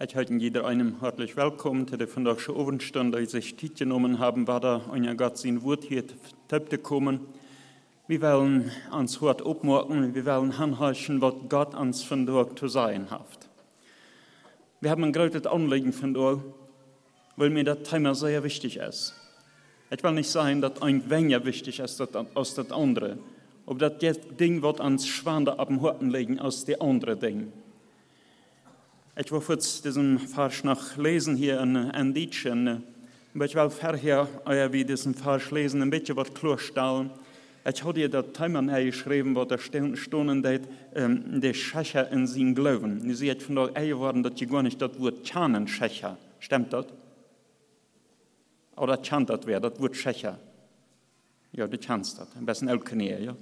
Ich heiße jeder einem herzlich willkommen zu der von der Abendstunde, die sich Zeit genommen haben, war da ein Gott sein Wort hier zu kommen. Wir wollen uns heute aufmachen, wir wollen anhören, was Gott uns von dort zu sagen hat. Wir haben ein großes Anliegen von dort, weil mir das Thema sehr wichtig ist. Ich will nicht sagen, dass ein weniger wichtig ist als das andere, aber das Ding wird uns schwander ab dem Horten legen als die andere Dinge. Ich will kurz diesen Vers noch lesen hier in Dietschen. Ich will vorher, wie diesen Vers lesen, ein bisschen was klarstellen. Ich habe hier das Thema geschrieben, wo da stehen, die Schächer in seinem Glauben. Sie hat von der geworden, dass ich gar nicht das Wort Tschanen Schächer. Stimmt das? Oder Tschant das wäre, das Wort Schächer. Ja, du kannst das. Am besten auch Knie, ja.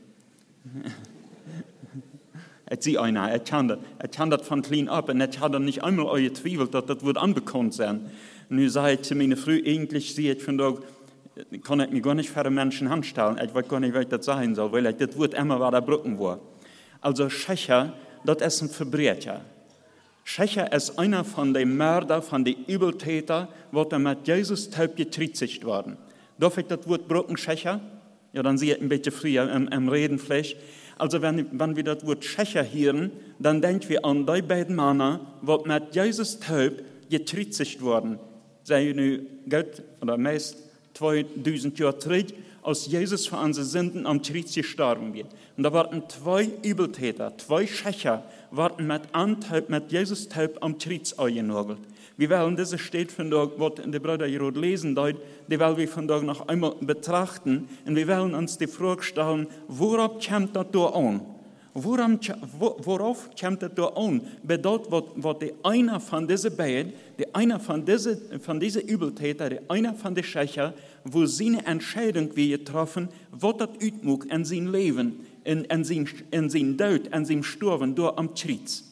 Ich sehe einer, ich kann das von klein ab und ich habe nicht einmal gezweifelt, dass das wird unbekannt sein. Und nun sage ich zu meiner Frau, eigentlich sehe ich von da, kann ich mich gar nicht für den Menschen anstellen. Ich weiß gar nicht, was das sein soll, weil das Wort immer war der Brücken war. Also Schächer, das ist ein Verbrecher. Schächer ist einer von den Mördern, von den Übeltätern, die mit Jesus taub getritzigt worden. Darf ich das Wort Brücken Schächer? Ja, dann sehe ich ein bisschen früher im Reden vielleicht. Also wenn wir das Wort Schächer hören, dann denken wir an die beiden Männer, die mit Jesus taub getritzigt worden. Sie nu Gott, oder meist 2000 Jahre zurück, als Jesus für unsere Sünden am Kreuz gestorben wird. Und da waren zwei Übeltäter, zwei Schächer, waren mit Jesus taub am Kreuz eingenagelt. Wir wollen diese steht von da, was der Bruder Jerod lesen dort, die wollen wir von da noch einmal betrachten und wir wollen uns die Frage stellen, worauf kommt das da an? Worauf kommt das da an? Bedeutet, was die einer von diesen beiden, die einer von diesen Übeltäter, die einer von den Schächer, wo seine Entscheidung wir getroffen, was das utmug in sein Leben, in sein Tod, in sein Sterben, da am Kreuz.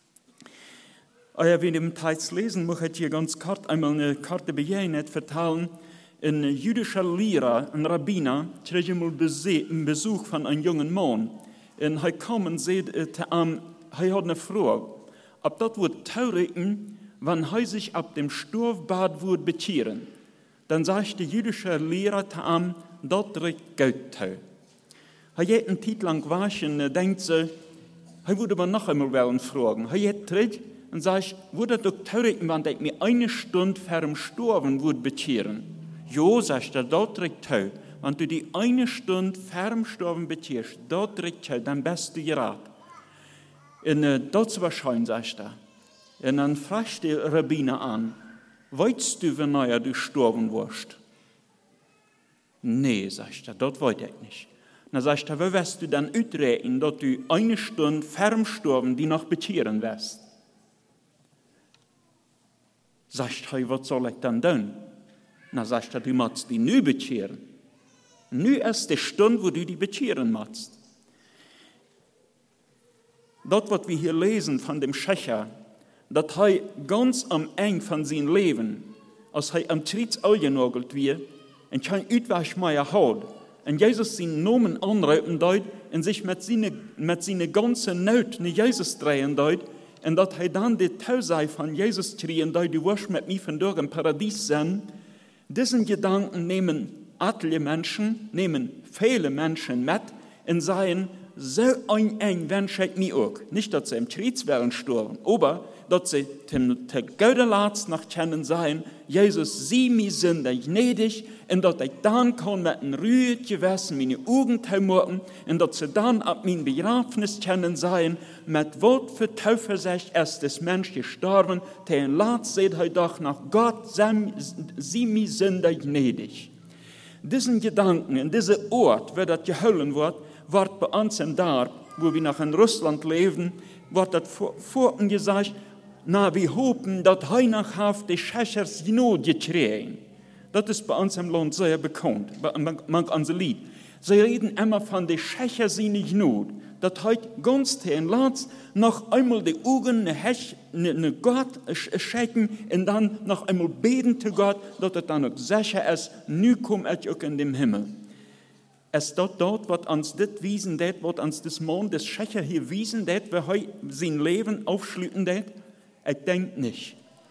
Wenn wir im Text lesen, muss ich hier ganz kurz einmal eine kurze Begebenheit vertellen. Ein jüdischer Lehrer, ein Rabbiner, kriegt einmal einen Besuch von einem jungen Mann. Und er kam und sagte, er hat eine Frage, ob das wird taurigen, wenn er sich ab dem Storbad wird bekehren. Dann sagt der jüdische Lehrer zu ihm, das riecht Gott tau. Er hat einen Zeit lang waschen, denkt sie, er würde aber noch einmal fragen. Er hat tritt und sagt, würde das taurigen, wenn ich mir eine Stunde vor dem Sterben würde bekehren? Jo, sagt er, das riecht tau. Wenn du die eine Stunde vor dem Sterben bekehrst, dort riecht er, dann bist du gerat. Und das ist wahrscheinlich, sagt er. Und dann fragt der Rabbiner an, weißt du, wenn du sterben wirst? Nee, sagt er, das weiß ich nicht. Dann sagt er, wie wirst du dann ausrechnen, dass du eine Stunde vor dem Sterben die noch bekehren wirst? Sagt er, was soll ich dann tun? Dann sagt er, du musst die nie bekehren. Nu ist die Stunde, wo du die bekehren musst. Das, was wir hier lesen von dem Schächer, dass er ganz am Ende von seinem Leben, als er am Kreuz eingenagelt wird, und kein Utweg mehr hat, und Jesus seinen Namen anrufen dort, und sich mit seiner ganzen Not nach Jesus drehen dort, und dass er dann die Tausei von Jesus kriegen dort, du wirst mit mir von dort im Paradies sein, diesen Gedanken nehmen viele Menschen mit und sagen, so ein wünsche ich mir auch. Nicht, dass sie im Kreuz werden sterben, aber dass sie den Götterlatz nach kennen sagen, Jesus, sieh mir sündig gnädig, und dass ich dann kann mit einem ruhigen Gewissen meine Augen machen und dass sie dann ab meinem Begräbnis kennen sagen, mit Wort für Zuversicht ist das Mensch gestorben, den Latz seht er doch nach Gott, sieh mir sündig gnädig. Diesen Gedanken, in diesem Ort, wo das geholt wird bei uns im Dorf, wo wir noch in Russland leben, wird das vorhin gesagt, na, wir hoffen, dass Heilighaft die Schächers Not gekriegt. Das ist bei uns im Land sehr bekannt, bei unserem Lied. Sie reden immer von der Schächer seine Not. Das heißt, ganz den Latz noch einmal die Augen ne Gott schenken und dann noch einmal beten zu Gott, dass es dann auch sicher ist, nu komme ich auch in den Himmel. Es ist dort, was uns das wiesen, was uns das Mann, das Schächer hier wiesen, wo er sein Leben aufschlüten, ich denke nicht.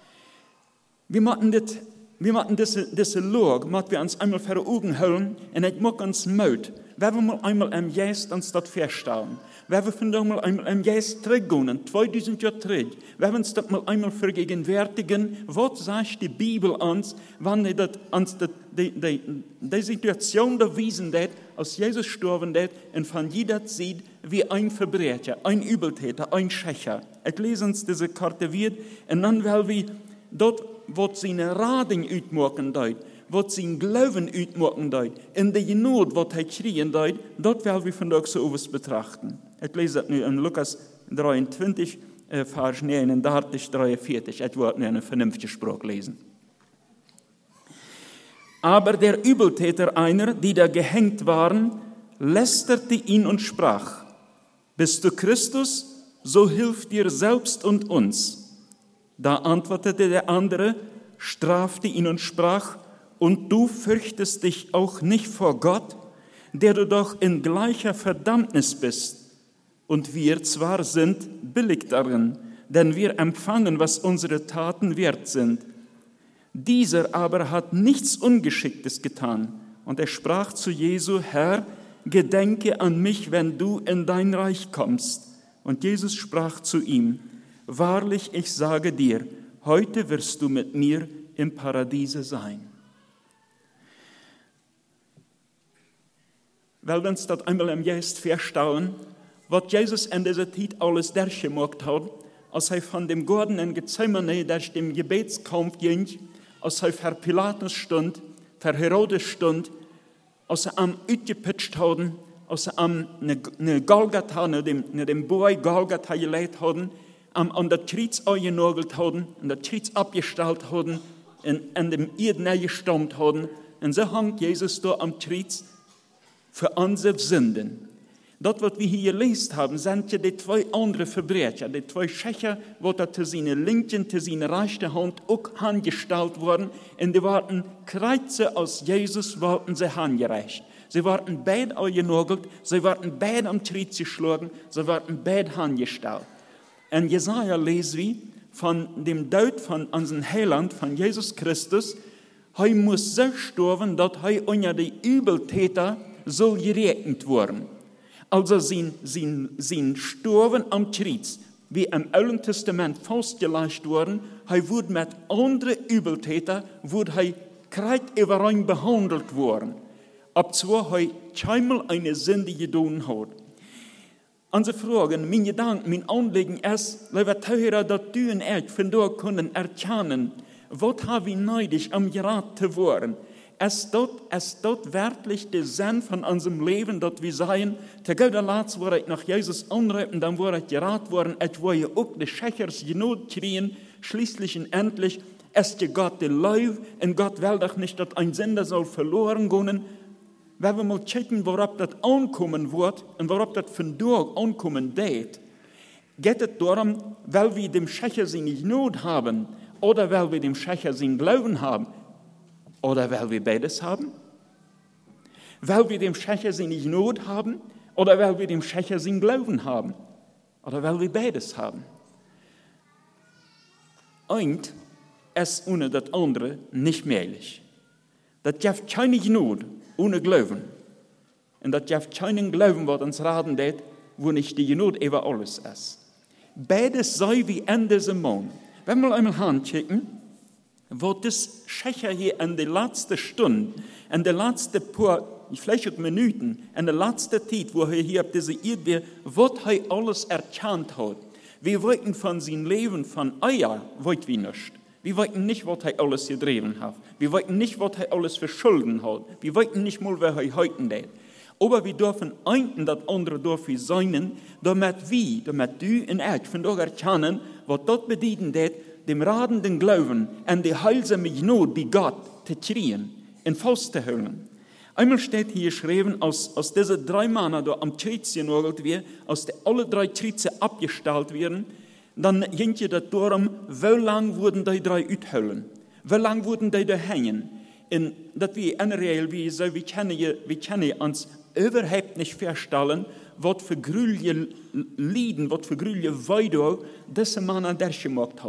Wir machen diese Log, machen wir uns einmal vor Augen halten, und es macht uns Mut. Wenn wir mal einmal am Geist uns das feststellen, wenn wir von mal einmal am Geist zurückgehen, 2000 Jahre zurück, wenn wir uns das mal einmal vergegenwärtigen, was sagt die Bibel uns, wenn uns die Situation bewiesen hat, als Jesus gestorben hat, und von jeder sieht, wie ein Verbrecher, ein Übeltäter, ein Schächer. Ich lese uns diese Karte wieder, und dann will wir dort, wo seine Rading uitmaken deut, wat zijn Glauben uitmaken deut, in de Not, wat hij schreien deut, dat wil we vandaag zo over betrachten. Ik lees dat nu in Lukas 23, vers 39, 43. Ik wil nu een vernünftige Sprache lesen. Aber der Übeltäter einer, die da gehängt waren, lästerte ihn und sprach, bist du Christus, so hilf dir selbst und uns. Da antwortete der andere, strafte ihn und sprach, und du fürchtest dich auch nicht vor Gott, der du doch in gleicher Verdammnis bist. Und wir zwar sind billig darin, denn wir empfangen, was unsere Taten wert sind. Dieser aber hat nichts Ungeschicktes getan. Und er sprach zu Jesu, Herr, gedenke an mich, wenn du in dein Reich kommst. Und Jesus sprach zu ihm, wahrlich, ich sage dir, heute wirst du mit mir im Paradiese sein. Weil wir uns das einmal im Geist feststellen, was Jesus in dieser Zeit alles durchgemacht hat, als er von dem Garten in Gethsemane durch den Gebetskampf ging, als er für Pilatus stund, für Herodes stund, als er am uitgepitcht hat, als er am ne Golgatha, ne dem Boy Golgatha gelegt hat, an der Kreuz angenagelt hat, an der Kreuz abgestellt hat, in dem Erde gestammt hat, und so hängt Jesus da am Kreuz für unsere Sünden. Das, was wir hier gelesen haben, sind ja die zwei anderen Verbrecher, die zwei Schächer, die zu seiner linken, zu seiner rechten Hand auch angestellt wurden, und die waren Kreuze aus Jesus, wollten sie angereicht. Sie waren beide angenagelt, sie waren beide am Kreuz geschlagen, sie waren beide angestellt. Und Jesaja lesen wir von dem Tod von unserem Heiland, von Jesus Christus, er muss so sterben, dass er unter die Übeltäter soll gerechnet werden. Also sein Sterben am Kreuz, wie im Alten Testament festgelegt worden, er wurde mit anderen Übeltätern, kreuzüberrein behandelt worden. Ab zwar er keinmal eine Sünde getan hat. Unsere Fragen, mein Gedanke, mein Anliegen ist, lieber Zuhörer, dass du und ich von dort können erkennen, was haben wir neidisch am Gerät zu werden. Ist dort wirklich der Sinn von unserem Leben, dass wir sagen, der Gute Latz, wo ich nach Jesus anrufen, dann wurde ich geraten worden, ich wollte auch die Schächers Not kriegen, schließlich und endlich ist ja Gott der Leib, und Gott will doch nicht, dass ein Sünder soll verloren gehen. Wenn wir mal checken, worauf das ankommen wird und worauf das von dort ankommen wird, geht es darum, weil wir dem Schächer seine Not haben oder weil wir dem Schächer seinen Glauben haben oder weil wir beides haben? Weil wir dem Schächer seine Not haben oder weil wir dem Schächer seinen Glauben haben oder weil wir beides haben? Eins ist ohne das andere nicht möglich. Das gibt keine Not ohne Glauben. Und das gibt keinen Glauben, was uns raten wird, wo nicht die Not über alles ist. Beides sei wie in diesem Mond. Wenn wir einmal anschauen, wo das Schächer hier in der letzten Stunde, in der letzten paar, vielleicht Minuten, in der letzten Zeit, wo er hier auf dieser Erde was er alles erkannt hat. Wir wollten von seinem Leben, von Eier, wollten wir nicht. Wir wollten nicht, was er alles getrieben hat. Wir wollten nicht, was er alles für Schulden hat. Wir wollten nicht mal, wer er heute hat. Aber wir dürfen einen das andere dürfen sein, damit du und ich von dort erkennen, was das bedeutet, dem radenden Glauben und die heilsame Not bei Gott zu kriegen und festzuhalten. Einmal steht hier geschrieben, aus diesen 3 Männern, die am Kreuz genagelt werden, aus denen alle 3 Kreuze abgestellt werden, dann ging es darum, wie lange wurden die 3 uithüllen? Wie lange wurden die da hängen? Und das wir in Real, wir können uns überhaupt nicht feststellen, was für grüne Lieden, was für grüne Weide diese Männer durchgemacht haben.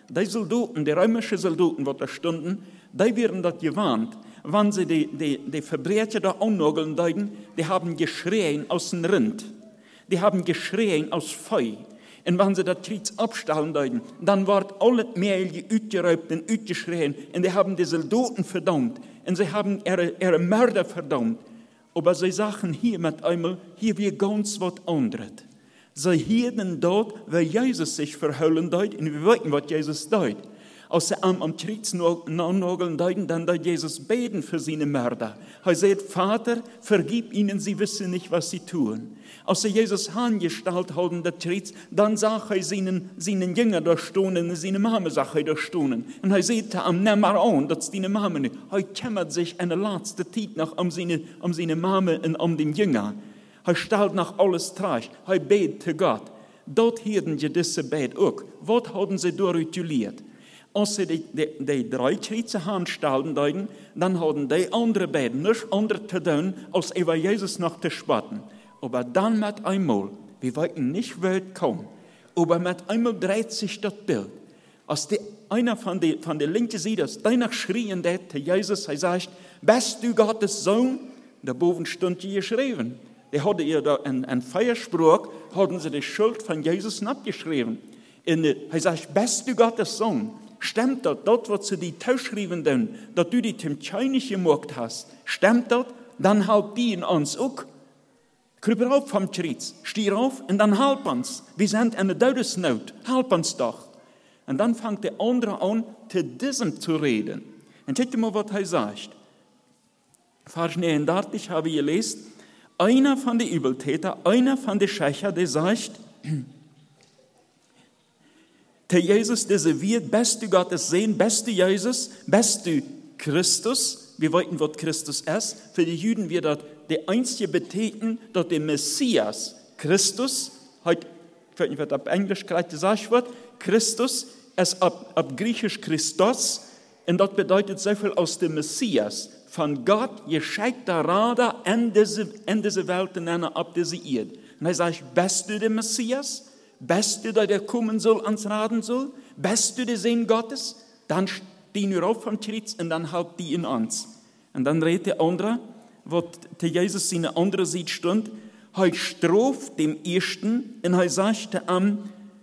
Die Soldaten, die römischen Soldaten, die da stunden, die werden dort gewarnt, wenn sie die Verbrecher da annageln deuten, die haben geschrien aus dem Rind, die haben geschrien aus Feu. Und wenn sie das Kreuz abstellen deuten, dann wird alles Mehl ausgeraubt und ausgeschrien und die haben die Soldaten verdammt und sie haben ihre Mörder verdammt. Aber sie sagen hier mit einmal, hier wir ganz was anderes. Sie hielten dort, weil Jesus sich verhüllen deut, und wir wissen, was Jesus deut. Als sie am Kreuz nachnageln deuten, dann deut Jesus beten für seine Mörder. Er sagt, Vater, vergib ihnen, sie wissen nicht, was sie tun. Als sie Jesus angestellt haben, das Kreuz, dann sagt er seinen Jünger da stehen, und seine Mama sagt er da stehen. Und er sagt am nimm mal an, das ist deine Mama nicht. Er kümmert sich in der letzten Zeit noch um seine Mama und um den Jünger. Er stellt nach alles trash. Er betet zu Gott. Dort hielten sie diese Bett auch. Was haben sie da rituliert? Als sie die 3 Kreuze anstellten, dann haben die andere Beten nichts anderes zu tun, als über Jesus noch zu spotten. Aber dann mit einmal, wir wollten nicht weit kommen, aber mit einmal dreht sich das Bild. Als einer von der linken Seite, danach schrien der zu Jesus, er sagt, bist du Gottes Sohn? Da boven stund hier geschrieben. Die hadden ihr da einen Feierspruch, hatten sie die Schuld von Jesus abgeschrieben. Und er sagt, bist du Gottes Sohn? Stimmt das, was sie dir zuschrieben, dass du die zum König gemacht hast? Stimmt das? Dann halt die in uns auch. Krüpp rauf vom Kreuz, steh auf und dann halb uns. Wir sind in der Todesnot, halb uns doch. Und dann fängt der andere an, zu diesem zu reden. Und seht mal, was er sagt. Vers 39 habe ich gelesen, einer von den Übeltätern, einer von den Schächer, der sagt, der Jesus, der wird, bist du Gottes Sohn, bist du Jesus, bist du Christus. Wir wollten, was Christus ist. Für die Juden wird das der einzige betätigen, dass der Messias, Christus, heute, ich weiß nicht, was auf Englisch gerade gesagt wird, Christus ist ab Griechisch Christos, und das bedeutet so viel aus dem Messias, von Gott geschenkter Radar in diese Welt und ab diese Erde. Und er sagt, bist du der Messias? Bist du der kommen soll, ans Raden soll? Bist du der Sohn Gottes? Dann stehen wir auf vom Kreuz und dann halt die in uns. Und dann redet der andere, wo der Jesus seine andere Seite stund, er straft dem Ersten und er sagte ihm,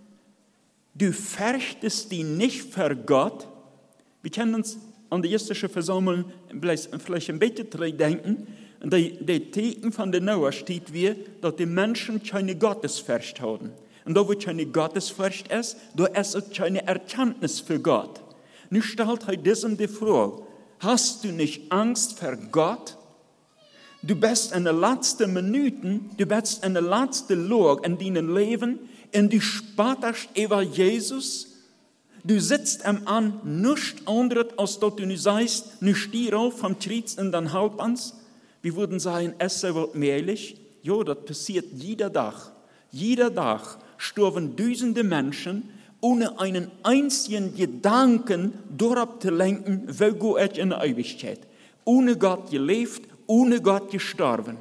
du fürchtest dich nicht vor Gott. Wir können uns an die erste Versammlung vielleicht ein bisschen denken. Der Teken von der Noah steht wie, dass die Menschen keine Gottesfurcht haben. Und da, wo keine Gottesfurcht ist, da ist auch keine Erkenntnis für Gott. Nun stellt er diesem die Frage, hast du nicht Angst vor Gott? Du bist in den letzten Minuten, du bist in der letzten Lage in deinem Leben und du spottest über Jesus. Du sitzt am an nichts anderes, als dass du nicht sagst, nu steh auf vom Kreuz und dann halb ans. Wir würden sagen, es wird mehrlich. Ja, das passiert jeder Tag. Jeder Tag sterben Tausende Menschen, ohne einen einzigen Gedanken darauf zu lenken, wo Gott in der Ewigkeit. Ohne Gott gelebt, ohne Gott gestorben.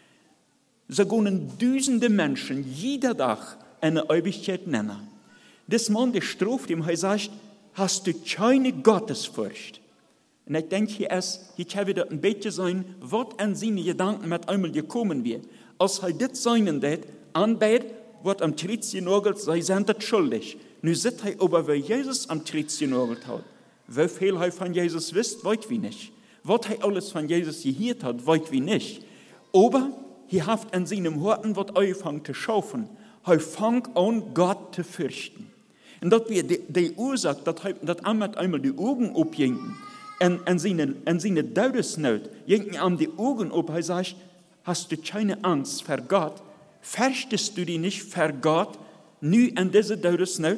So gehen Tausende Menschen jeder Tag in der Ewigkeit nennen. Das Mann, der straft ihm, er sagt, hast du keine Gottesfurcht? Und ich denke, hier kann wieder ein bisschen sein, was an seine Gedanken mit einmal gekommen wird. Als er das seinen das anbet, wird am Kreuz genagelt, sie sind das schuldig. Nun sitzt er aber, weil Jesus am Kreuz genagelt hat. Wie viel er von Jesus wisst, weiß wir nicht. Was er alles von Jesus gehört hat, weiß wir nicht. Aber er hat in seinem Herzen was angefangen zu schaufeln. Er fängt an, Gott zu fürchten. Und das wird die Ursache, dass er mit einmal die Augen abjenken. Und seine Todesnot jenken ihm die Augen ab. Er sagt, hast du keine Angst vor Gott? Fürchtest du dich nicht vor Gott, nu in dieser Todesnot?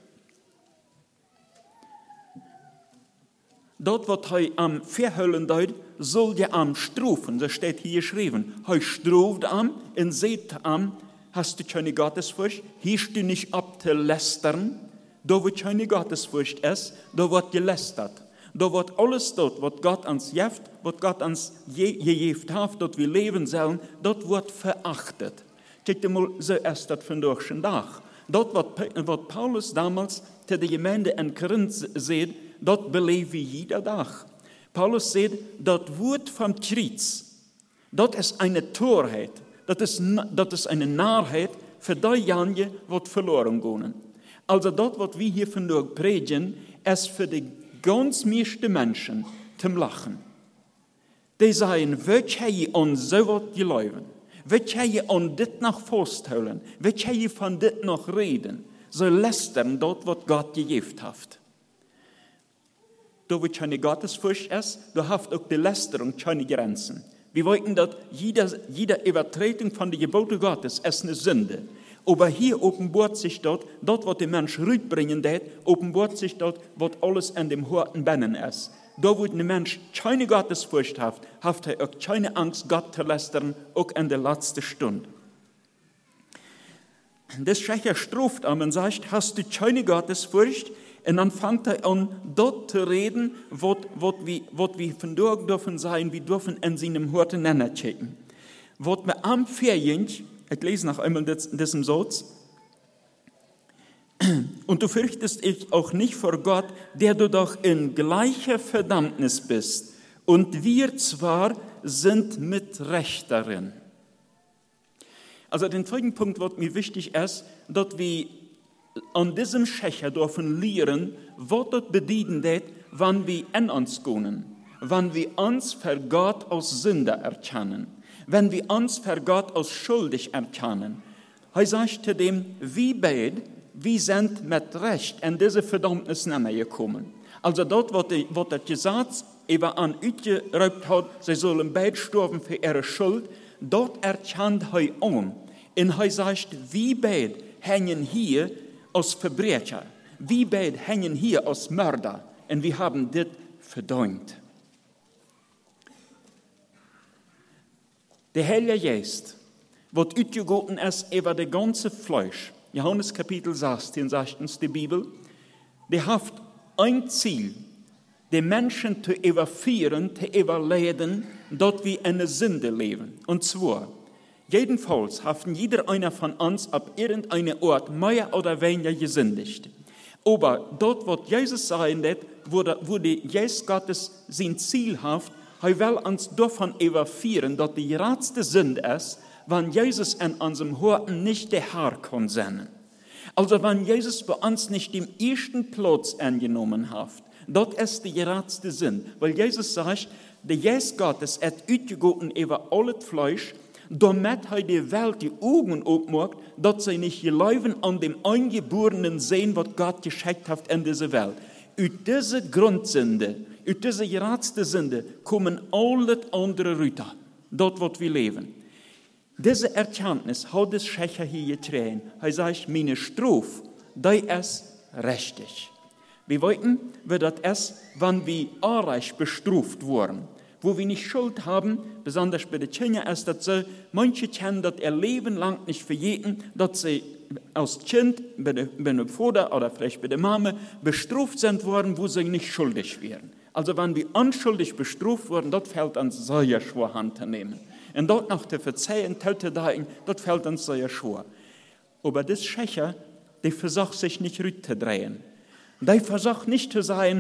Dort, was er am Verhüllen deut, soll er am strafen. Das steht hier geschrieben. Er straft am und sagt am, hast du keine Gottesfurcht? Hörst du nicht ab zu lästern? Da, wo keine Gottesfurcht ist, da wird gelästert. Da wird alles dort, was Gott uns gibt, was Gott uns gegeben hat, dort wir leben sollen, dort wird verachtet. Guck dir mal, so ist das von durch den Tag. Dort, was Paulus damals zu der Gemeinde in Korinth sagt, dort beleben wir jeder Tag. Paulus sagt, das Wort vom Kreuz, das ist eine Torheit, das ist eine Narrheit für diejenigen, die verloren gehen. Also das, was wir hier von dort predigen, ist für die ganz meisten Menschen zum Lachen. Die sagen, wat heb je aan zo wat geloven? Wat heb je aan dit nog vasthouden? Wat heb je van dit nog reden? Ze lästern dat wat Gott gegeven heeft. Da wo keine Gottesfurcht ist, da hat auch die Lästerung keine Grenzen. Wir wollten, dass jede Übertretung von den Geboten Gottes ist eine Sünde. Aber hier offenbart sich dort, was der Mensch rüberbringen wird, offenbart sich dort, was alles in dem harten Bennen ist. Da, wo der Mensch keine Gottesfurcht hat er auch keine Angst, Gott zu lästern, auch in der letzten Stunde. Das Schächer struft an und sagt, hast du keine Gottesfurcht? Und dann fängt er an, dort zu reden, was wir von dort dürfen sein, wir dürfen in seinem harten Nenner checken. Was wir am Ferien, ich lese noch einmal diesen Satz, und du fürchtest dich auch nicht vor Gott, der du doch in gleicher Verdammnis bist. Und wir zwar sind mit Recht darin. Also den zweiten Punkt, was mir wichtig ist, dass wir an diesem Schächer dürfen lernen, was das bedeutet, wenn wir in uns gehen, wenn wir uns für Gott als Sünder erkennen, wenn wir uns für Gott als schuldig erkennen. Er sagt zu dem, wie beide, wir sind mit Recht in diese Verdammnis gekommen. Also dort, wo das Gesetz über an ausgeraubt hat, sie sollen beide sterben für ihre Schuld, dort erkennt er an. Und er sagt, wir beide hängen hier als Verbrecher. Wir beide hängen hier als Mörder. Und wir haben das verdient. Der Heilige Geist, was ausgegossen ist über das ganze Fleisch, Johannes Kapitel 16 sagt uns die Bibel, die hat ein Ziel, die Menschen zu überführen, zu überleiten, dort wir in der Sünde leben. Und zwar, jedenfalls hat jeder einer von uns ab irgendeinem Ort mehr oder weniger gesündigt. Aber dort, wo Jesus sagen wird, wo Jesus Gottes sein Ziel hat, er will uns davon überführen, dass die geradste Sünde ist, wenn Jesus in unserem Herzen nicht der Herr kann sein. Also wenn Jesus bei uns nicht den ersten Platz angenommen hat, dort ist die geradste Sünde. Weil Jesus sagt, der Geist Gottes hat ausgegossen über alles Fleisch, damit er die Welt die Augen aufmacht, dass sie nicht glauben an dem Eingeborenen sehen, was Gott geschenkt hat in dieser Welt. Aus dieser Grundsünde, aus dieser geradste Sünde, kommen alle andere Rüter, dort wo wir leben. Diese Erkenntnis hat das Schächer hier getragen. Er sagt, meine Strafe, die ist richtig. Wir wollten, wie das ist, wenn wir anreich bestraft wurden. Wo wir nicht Schuld haben, besonders bei den Kindern, ist das so, manche kennen das ihr Leben lang nicht verjäten, dass sie als Kind bei dem Vater oder vielleicht bei der Mama bestraft sind worden, wo sie nicht schuldig wären. Also wenn wir unschuldig bestraft wurden, dort fällt uns sehr schwer Hand zu nehmen. Und dort noch zu verzeihen, dort fällt uns sehr schwer. Aber das Schächer, der versucht sich nicht rüberzudrehen. Der versucht nicht zu sagen,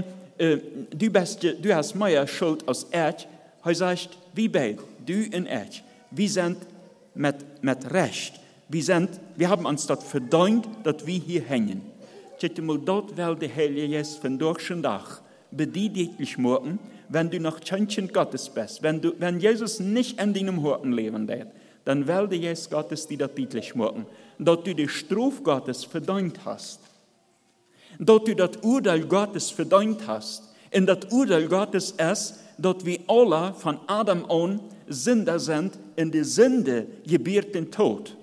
du hast mehr Schuld als ich. Er sagt, wie beide, du und ich, wir sind mit Recht. Wir haben uns das verdient, dass wir hier hängen. Dort will der Heilige Geist von durch den Tag bedienlich machen, wenn du noch Kindchen Gottes bist, wenn Jesus nicht in deinem Herzen leben wird, dann will der Geist Gottes dir das deutlich machen, dass du die Strafe Gottes verdient hast, dass du das Urteil Gottes verdient hast. Und das Urteil Gottes ist, dass wir alle von Adam an Sünder sind, in die Sünde gebiert den Tod.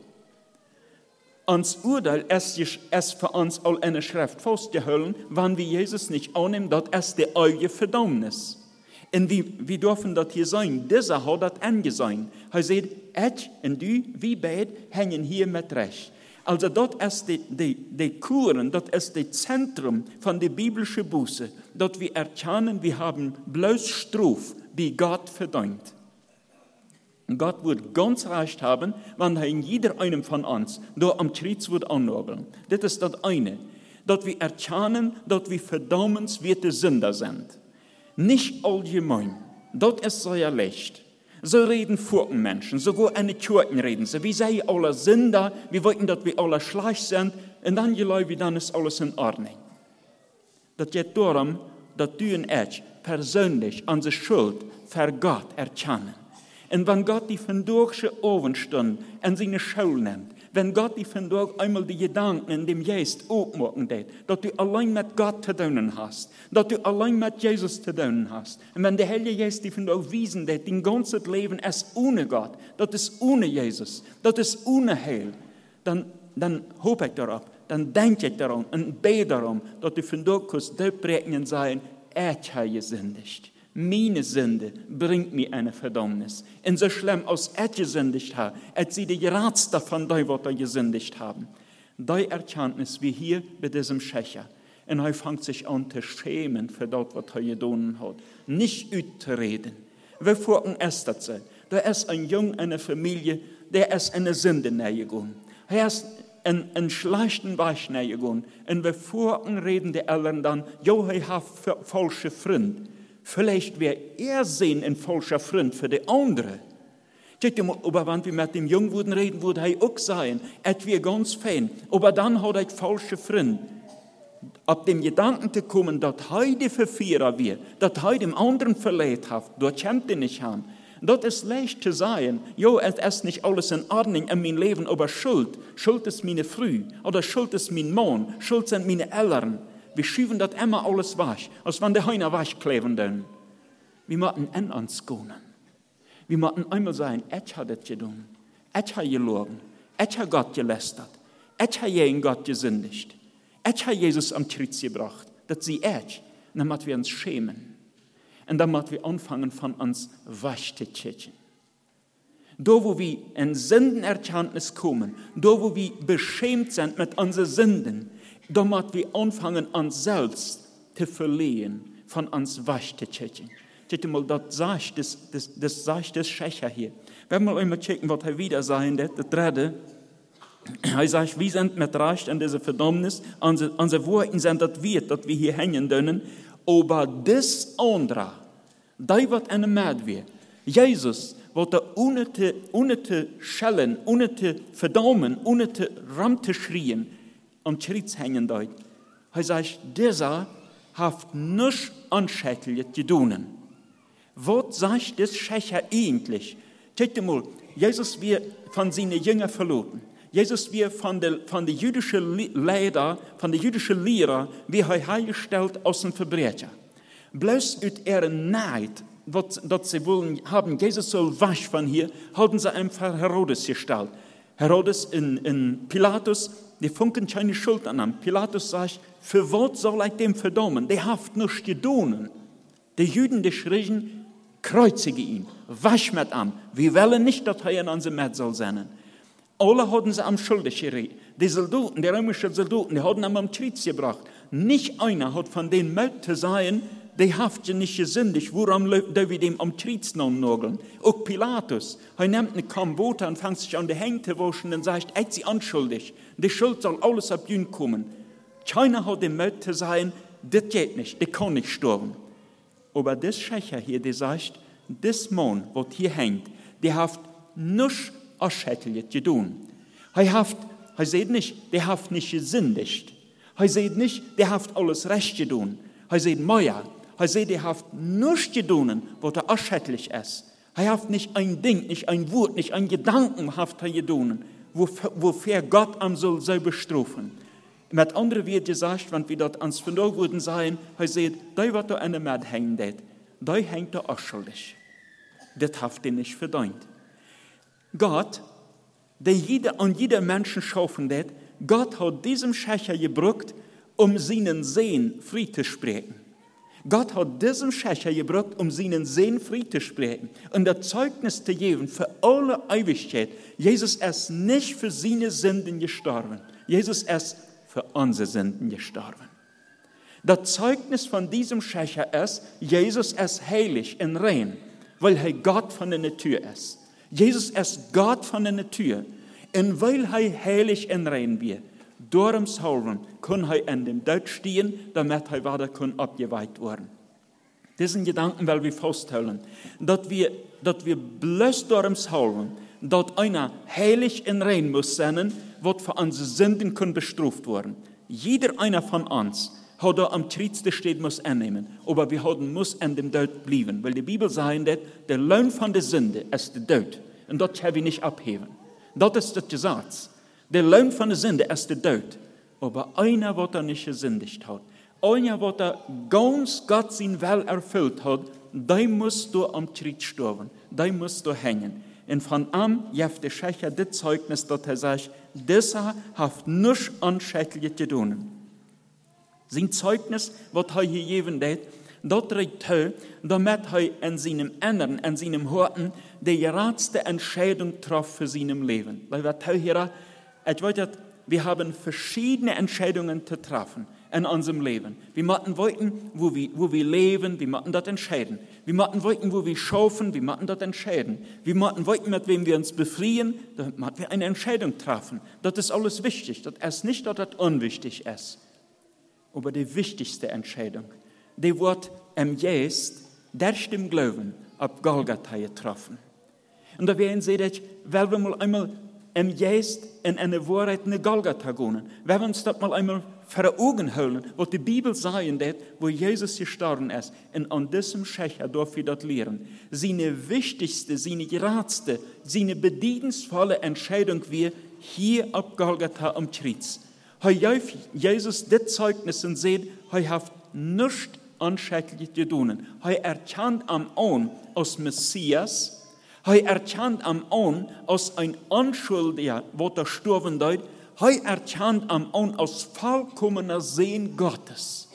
Uns Urteil ist für uns all in der Schrift festgehalten, wenn wir Jesus nicht annehmen, das ist die eigene Verdammnis. Und wir dürfen das hier sein. Dieser hat das angesehen. Er sagt, ich und du, wir beide, hängen hier mit Recht. Also dort ist die Kuren, dort ist das Zentrum von der biblischen Buße. Dort wir erkennen, wir haben bloß Strafe, die Gott verdient. Gott wird ganz recht haben, wenn er in jeder einem von uns da am Kreuz wird annageln. Das ist das eine. Dass wir erkennen, dass wir verdammenswerte Sünder sind. Nicht allgemein. Das ist sehr leicht. So reden Furkenmenschen, sogar eine Kirchen reden sie. Wir seien alle Sünder, wir wollten, dass wir alle schlecht sind, und dann glauben wir, dann ist alles in Ordnung. Das geht darum, dass du und ich persönlich unsere Schuld für Gott erkennen. Und wenn Gott die verdurche Abendstunden in seine Schule nimmt, wenn Gott die verdurch einmal die Gedanken in dem Geist aufmachen lässt, dass du allein mit Gott zu tun hast, dass du allein mit Jesus zu tun hast, und wenn der Heilige Geist die verdurch wiesen lässt, dein ganzes Leben ist ohne Gott, das ist ohne Jesus, das ist ohne Heil, dann hoffe ich darauf, dann denke ich daran und bete darum, dass du verdurch kannst durchbrechen und sagen, ich habe gesündigt. Meine Sünde bringt mir eine Verdammnis. Und so schlimm, als ich gesündigt habe, als sie die Geratste von dem, was sie gesündigt haben. Die Erkenntnis wie hier bei diesem Schächer. Und er fängt sich an zu schämen für das, was er getan hat. Nicht auszureden. Wir fragen erst dazu. Da ist ein Junge, eine Familie, der ist eine Sünde gegangen. Er ist einen schlechten Weg gegangen. Und wir fragen, reden die Eltern dann, jo, er hat falsche Freunde. Vielleicht wäre er sehen ein falscher Freund für die andere. Aber wenn wir mit dem Jungen würden reden, würde er auch sagen, es wäre ganz fein. Aber dann hat er falsche Freund. Ab dem Gedanken zu kommen, dass er die Verführer wäre, dass er dem anderen verletzt hat, dort kommt er nicht an. Das ist leicht zu sagen, jo, es ist nicht alles in Ordnung in meinem Leben, aber Schuld ist meine Frau, oder Schuld ist mein Mann, Schuld sind meine Eltern. Wir schieben das immer alles weg, als wenn der Heiner wegkleben können. Wir müssen in uns gehen. Wir müssen einmal sagen, ich habe das getan. Ich habe gelogen. Ich habe Gott gelästert. Ich habe gegen Gott gesündigt. Ich habe Jesus am Kreuz gebracht. Das sie ich. Und dann müssen wir uns schämen. Und dann müssen wir anfangen, von uns wegzuchecken. Da, wo wir in Sündenerkenntnis kommen, da, wo wir beschämt sind mit unseren Sünden, da müssen wir anfangen, uns selbst zu verlieren, von uns wegzuchecken. Seht mal, das sagt das Schächer hier. Wenn wir einmal checken, was er wieder sagen, das dritte, er sagt, wir sind mit Recht an dieser Verdammnis, unsere Worte sind das Wert, dass wir hier hängen können, aber das andere, das wird eine Mord werden. Jesus, wird er ohne zu schellen, ohne zu verdammen, ohne zu schreien, am Kreuz hängen dort. Er sagt, dieser hat nichts Anschädliches getan. Was sagt das Schächer eigentlich? Seht mal, Jesus wird von seinen Jüngern verloren. Jesus wird von der jüdischen Lehrer, von der jüdischen Lehrer, wie er hergestellt aus dem Verbrecher. Bloß aus ihren Neid, was sie wollen haben, Jesus soll weg von hier, haben sie einfach Herodes gestellt. Herodes in Pilatus, die funken keine Schuld an ihm. Pilatus sagt, für was soll ich dem verdammen? Der hat nichts getan. Die Juden, die schrien, kreuzige ihn, wasch mit ihm. Wir wollen nicht, dass er in unserem Metz soll sein. Alle hatten sie am schuldig geredet. Die Soldaten, die römischen Soldaten, die hatten ihn am Kreuz gebracht. Nicht einer hat von denen Mut zu sein, die haft ja nicht gesündigt, woran da wir dem am Kreuz nageln. Auch Pilatus, er nimmt eine Kambote und fängt sich an die Hände zu waschen und sagt, er ist sie anschuldig. Die Schuld soll alles ab ihn kommen. Keiner hat den Mut zu sein, das geht nicht, der kann nicht sterben. Aber das Schächer hier, der sagt, das Mann, was hier hängt, der hat nichts Erschädliches getan. Er sieht nicht, der hat nicht gesündigt. Er sieht nicht, der hat alles recht getan. Er sieht mehr. Er sieht, der hat nichts getan, was erschädlich ist. Er hat nicht ein Ding, nicht ein Wort, nicht ein Gedanken hat er getan, wofür Gott am soll bestrafen. Mit anderen wird gesagt, wenn wir dort ans Verdacht würden sein, er sieht, da wird er eine Mord hängen, da hängt er schuldig. Das hat er nicht verdient. Gott, der an jeder Menschen schaffen hat, Gott hat diesem Schächer gebraucht, um seinen Sehen frei zu sprechen. Gott hat diesem Schächer gebraucht, um seinen Sehen frei zu sprechen. Und das Zeugnis zu geben für alle Ewigkeit. Jesus ist nicht für seine Sünden gestorben. Jesus ist für unsere Sünden gestorben. Das Zeugnis von diesem Schächer ist, Jesus ist heilig und rein, weil er Gott von der Natur ist. Jesus ist Gott von der Natur. Und weil er heilig und rein wird, darum kann er in dem Tod stehen, damit er weiter abgeweiht werden. Diesen Gedanken will wir festhalten, dass wir bloß darum dass einer heilig und rein muss sein, was für unsere Sünden kann bestraft werden. Jeder einer von uns hat da am Kreuz steht, muss annehmen. Aber wir muss an dem Tod bleiben. Weil die Bibel sagt, dass der Lohn von der Sünde ist der Tod. Und das kann wir nicht abheben. Das ist das Gesetz. Der Lohn von der Sünde ist der Tod. Aber einer, der nicht gesündigt hat, einer, der ganz Gott sein Will erfüllt hat, der muss da am Kreuz sterben. Der muss da hängen. Und von ihm gibt der Schächer das Zeugnis, dass sagt, dieser hat nichts Anschädliches getan. Sein Zeugnis, was er hier gegeben hat, das trägt er, damit er in seinem Inneren, in seinem Herzen, die geradste Entscheidung traf für seinem Leben. Weil wir haben verschiedene Entscheidungen zu treffen in unserem Leben. Wir müssen wollten, wo wir leben, wir müssen das entscheiden. Wir müssen wollten, wo wir schaffen, wir müssen das entscheiden. Wir müssen wollten, mit wem wir uns befreien, da müssen wir eine Entscheidung treffen. Das ist alles wichtig. Das ist nicht, dass das unwichtig ist. Aber die wichtigste Entscheidung, die wird im Geist, der stimmt Glauben, auf Golgatha getroffen. Und da werden Sie, weil wir mal einmal im Geist in eine Wahrheit in Golgatha gehen, wenn wir uns das mal einmal vor Augen halten, was die Bibel sagt, wo Jesus gestorben ist, und an diesem Schächer dürfen wir das lernen. Seine wichtigste, seine geradste, seine bedieningsvolle Entscheidung wir hier auf Golgatha am Kreuz. Jesus das Zeugnis und sieht, er hat nichts Anschädliches getan. Er erkennt am Ohren als Messias, er erkennt am Ohren als ein Unschuldiger, der sterben wird. Er erkennt am Ohren als vollkommener Sehen Gottes.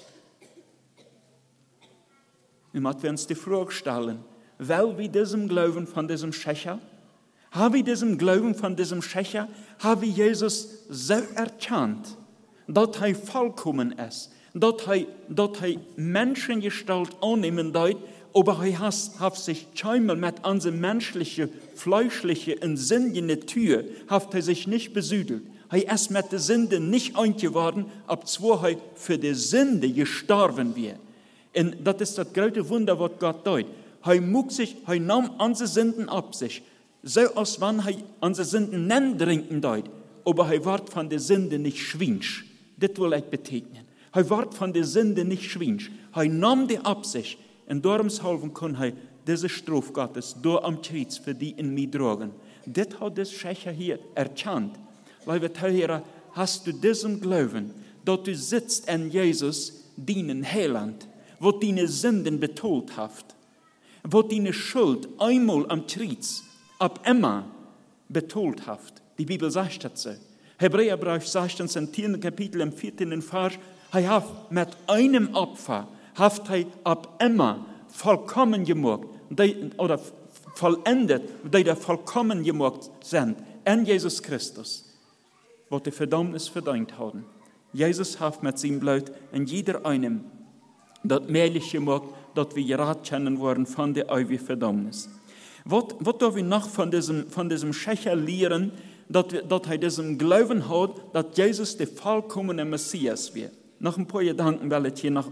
Und müssen wir uns die Frage stellen, weil wir diesem Glauben von diesem Schächer, haben wir diesem Glauben von diesem Schächer, haben wir Jesus so erkannt, dass er vollkommen ist, dass er Menschengestalt annehmen wird, aber er hat sich scheinbar mit unserer menschlichen, fleischlichen und sinnlichen Natur hat er sich nicht besüdelt. Er ist mit der Sünde nicht eingeworden, obwohl er für die Sünde gestorben wird. Und das ist das große Wunder, was Gott tut. Er nahm unsere Sünden ab sich, so als wenn er unsere Sünden nicht trinken tut, aber er wird von der Sünde nicht schwinsch. Das will ich betegnen. Er wird von der Sünde nicht schwinsch. Er nahm die ab sich. Und darum kann er diese Strafe Gottes durch am Kreuz für die in mir tragen. Das hat das Schächer hier erkannt. Weil wir hören, hast du diesen Glauben, dass du sitzt in Jesus, deinen Heiland, wo deine Sünden betont hat, wo deine Schuld einmal am Kreuz, ab immer betont hat. Die Bibel sagt das so. Hebräerbrief sagt uns im 10. Kapitel, im 4. Vers, er hat mit einem Opfer, hat er ab immer vollkommen gemacht, oder vollendet, die da vollkommen gemacht sind, in Jesus Christus, wo die Verdammnis verdient haben. Jesus hat mit seinem Blut in jeder einem das möglich gemacht, dass wir gerat kennen worden von der ewigen Verdammnis. Was darf wir noch von diesem Schächer lernen, dass er diesen Glauben hat, dass Jesus der vollkommene Messias wird? Noch ein paar Gedanken, weil ich hier noch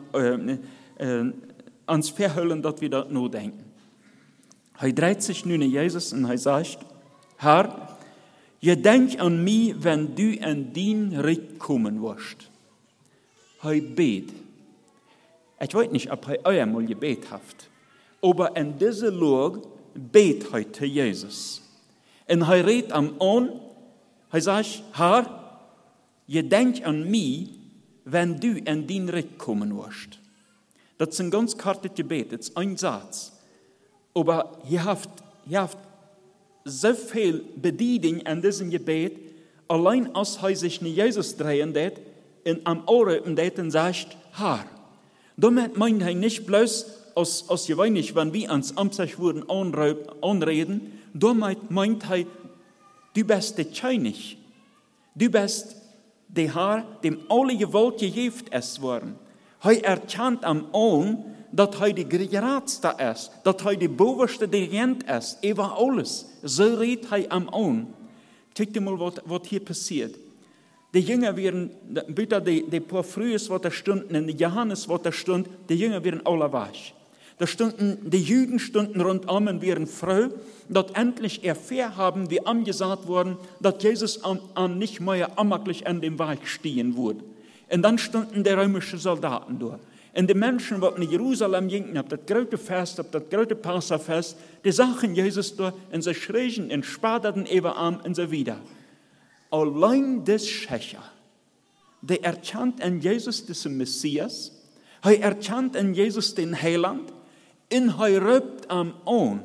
ans Verhüllen, dass wir das nur denken. Er dreht sich nun in Jesus und er sagt, Herr, gedenk an mich, wenn du in dein Reich kommen wirst. Er bet. Ich weiß nicht, ob er einmal gebet hat, aber in dieser Lage bet er zu Jesus. Und er redet am an, er sagt, Herr, gedenk an mich, wenn du in dein Reich kommen wirst. Das ist ein ganz kurzes Gebet, das ist ein Satz. Aber ihr habt so viel Bedienung in diesem Gebet, allein als er sich nach Jesus drehen wird und am Ohr und sagt, Herr. Damit meint er nicht bloß, als gewöhnlich, wenn wir ans Amtszeit wurden anreden, damit meint er, du bist der König. Du bist der Herr, dem alle Gewalt gegeben ist worden. Er erkennt am Ohren, dass er die Geradste ist, dass er die bovenste Dirigent ist, über alles. So redet er am Ohren. Guck dir mal, was hier passiert. Die Jünger werden, bitte die paar Frühes, was da stunden, in Johannes, was da stund, die Jünger werden alle wach. Da stunden, die Juden stunden rundum und waren froh, dass endlich erfahren haben, wie angesagt worden, dass Jesus an nicht mehr ammerlich an dem Weg stehen würde. Und dann stunden die römischen Soldaten da. Und die Menschen, die in Jerusalem gingen, auf das große Fest, auf das große Passafest, die sahen Jesus da und sie schrien und sparten über an und so wieder. Allein das Schächer, der erkannt an Jesus den Messias, er erkannt an Jesus den Heiland, und er rübt am Ohren.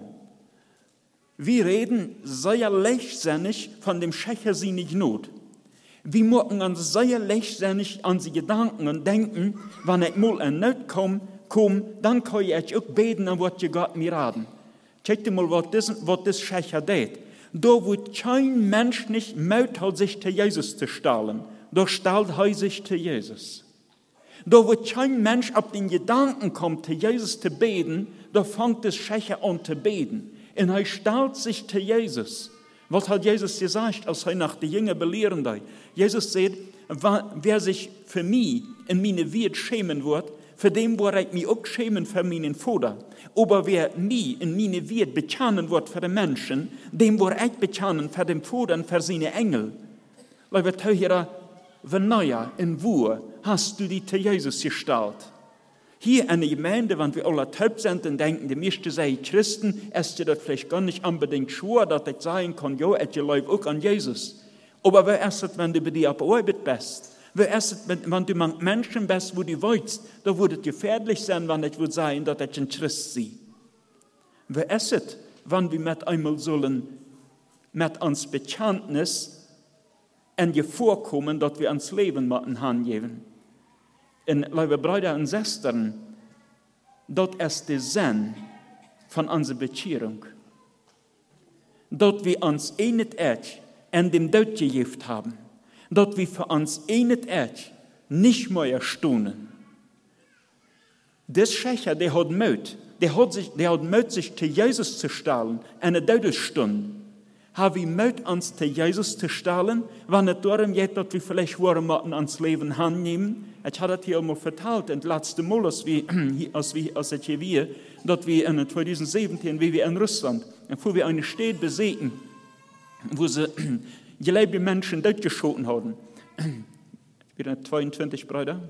Wir reden sehr leichtsinnig von dem Schächer sie nicht not. Wir machen uns sehr leichtsinnig an die Gedanken und denken, wenn ich mal in Not komme, dann kann ich auch beten und was Gott mir raten. Schaut mal, was das Schächer tut. Da wird kein Mensch nicht Mut hat, sich zu Jesus zu stellen. Da stellt er sich zu Jesus. Da wird kein Mensch auf den Gedanken kommt, zu Jesus zu beten, da fängt das Schächer an zu beten. Und er stellt sich zu Jesus. Was hat Jesus gesagt, als er nach den Jüngern belehren hat? Jesus sagt, wer sich für mich in meine Welt schämen wird, für den wird ich mich auch schämen für meinen Vater. Aber wer mich in meine Welt bekennen wird für den Menschen, dem wird ich bekennen für den Vater und für seine Engel. Liebe Zuhörer, wenn neuer in wo hast du die zu Jesus gestellt? Hier in der Gemeinde, wenn wir alle taub sind und denken, die meisten seien Christen, ist dir das vielleicht gar nicht unbedingt schwer, dass ich sagen kann, ja, ich glaube auch an Jesus. Aber wer ist es, wenn du bei dir auf Arbeit bist? Wer ist es, wenn du mit Menschen bist, wo du willst? Da würde es gefährlich sein, wenn ich würde sagen, dass ich ein Christ bin. Wer ist es, wenn wir mit einmal sollen, mit uns Bekenntnis und je vorkommen, dass wir ans Leben machen hingeben? Und liebe Brüder und Schwestern, das ist der Sinn von unserer Bekehrung. Dass wir uns nicht in dem Tod gegeben haben. Dass wir für uns nicht mehr stehen. Das Schächer, der hat Mut. Der hat Mut, sich zu Jesus zu stellen, eine Todesstunde. Haben wir Mut, uns zu Jesus zu stellen, wenn es darum geht, dass wir vielleicht Worte ans Leben annehmen. Ich habe das hier einmal verteilt, und das letzte Mal, als ich hier war, dass wir in 2017, wie wir in Russland, wo wir eine Stadt besiegen, wo sie gelebte Menschen durchgeschoten haben. Wieder 22 Brüder.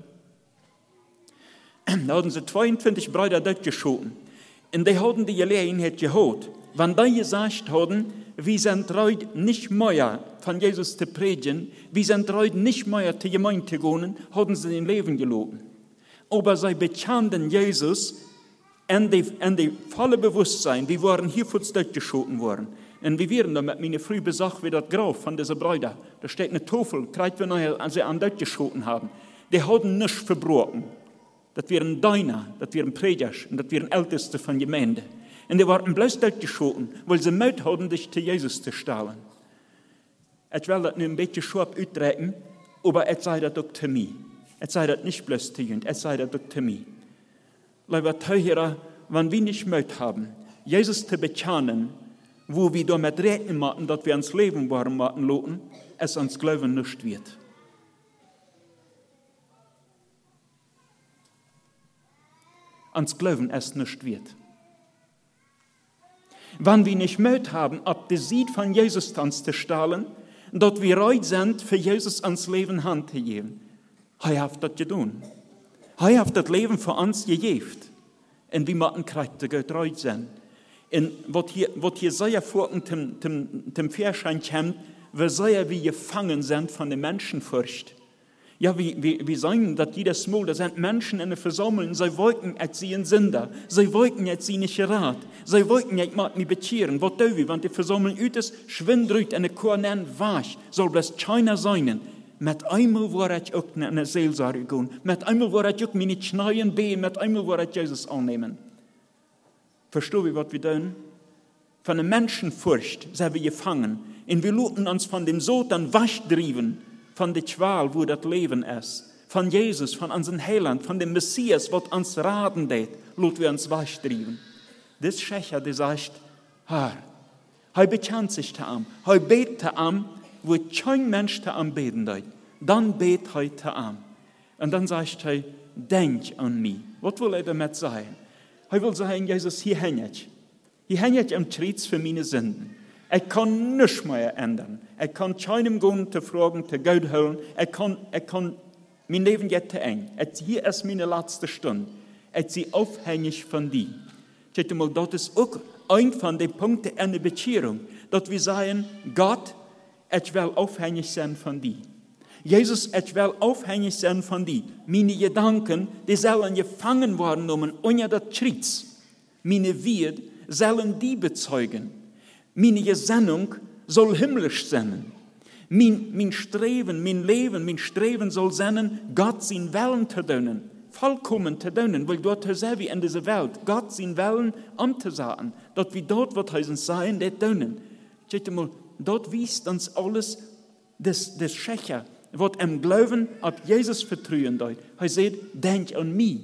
Da haben sie 22 Brüder durchgeschoten. Und die haben die Gelegenheit gehabt, wenn die gesagt haben, wir sind heute nicht mehr von Jesus zu predigen, wir sind heute nicht mehr zur Gemeinde zu gehen, haben sie den Leben gelassen. Aber sie bekannten Jesus in die volle Bewusstsein, wir waren hier vor durchgeschoten worden. Und wir werden damit meine früh besagt, wie das Grab von dieser Brüder. Da steht eine Tafel, kriegt wir nachher, als sie an durchgeschoten haben. Die haben nichts verbrochen. Das wären Deiner, das wären Prediger und das wären Älteste von Gemeinde. Und die waren bloß durchgeschoten, weil sie Mut hatten, sich zu Jesus zu stellen. Ich will das nur ein bisschen scharf ausdrücken, aber ich sage das auch zu mir. Ich sage das nicht bloß zu Jünd, ich sage das auch zu mir. Lieber Zuhörer, wenn wir nicht Mut haben, Jesus zu bekennen, wo wir damit rechnen machen, dass wir uns Leben warm machen lassen, es uns Glauben nicht wird. Uns Glauben es nicht wird. Wenn wir nicht Mut haben, ab der Sieg von Jesus uns zu stellen, dass wir bereit sind, für Jesus ans Leben Hand zu geben. Er hat das getan. Er hat das Leben für uns gegeben. Und wir müssen kräftig bereit sein. Und was hier sehr vor dem Verschein kommt, wie sehr wir gefangen sind von der Menschenfurcht. Ja, wir sagen, dass jedes Mal, da sind Menschen in der Versammlung, sie wollten jetzt sie ein Sünder, sie wollten jetzt sie nicht Rat, sie wollten jetzt mal mich bekehren. Was tun wir, wenn die Versammlung ut ist, schwindrüt eine Kornen wach, soll das keiner sein. Mit einmal war ich auch in eine Seelsorge gehen, mit einmal war ich auch meine Kneien beten, mit einmal war ich Jesus annehmen. Verstehen wir, was wir tun? Von der Menschenfurcht sind wir gefangen, und wir lassen uns von dem Satan wegdrieben, von der Qual, wo das Leben ist. von Jesus, von unserem Heiland, von dem Messias, was uns raten tät, lot wir uns wegstrieben. Das Schächer, der sagt, Herr, er bekennt sich zu ihm, er betet zu ihm, wo kein Mensch zu ihm beten tät. Dann betet er zu ihm. Und dann sagt er, denk an mich. Was will er damit sagen? Er will sagen, Jesus, hier hängt. Hier hängt am Kreuz für meine Sünden. Ich kann nichts mehr ändern. Ich kann keinem gehen zu fragen, zu Geld holen. Ich kann mein Leben jetzt zu eng. Hier ist meine letzte Stunde. Ich bin aufhängig von dir. Das ist auch ein von den Punkten in der Beziehung, dass wir sagen, Gott, ich will aufhängig sein von dir. Jesus, ich will aufhängig sein von dir. Meine Gedanken, die sollen gefangen worden unter das Kreuz. Meine Wird sollen die bezeugen. Meine Gesinnung soll himmlisch sein. Mein Streben, mein Leben, mein Streben soll sein, Gott sein Willen zu tun. Vollkommen zu tun, weil dort ist wie in dieser Welt, Gott sein Willen anzusagen, dass wir dort, was er uns sagen, das tun. Dort wies uns alles das Schächer, was im Glauben auf Jesus vertrauen dort. Er sagt, denk an mich.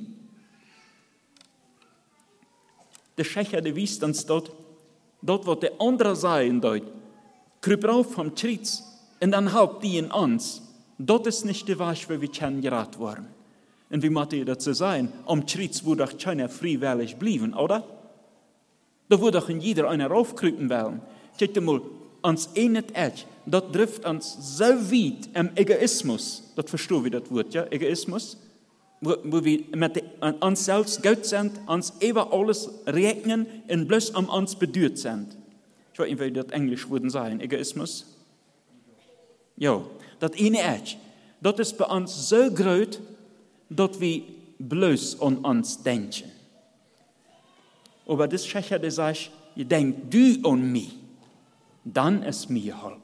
Der Schächer, der wies uns dort, was der andere sagen dort, krüpp rauf vom Kreuz und dann halb die in uns. Dort ist nicht der Weg, wo wir kennengelernt worden. Und wie macht ihr dazu sein? Am Kreuz würde doch keiner freiwillig bleiben, oder? Da würde doch in jeder einer raufkrüppen wollen. Schaut mal, uns ähnelt es, das trifft uns so weit im Egoismus. Das verstehe ich das Wort, ja? Egoismus. Wo wir mit uns selbst gut sind, uns über alles rechnen und bloß um uns bedürft sind. Ich weiß nicht, wie das Englisch würden sein. Egoismus? Ja, das eine ist. Das ist bei uns so groß, dass wir bloß an uns denken. Aber das Schächer, der sagt, ihr denkt du an mich, dann ist mir geholfen.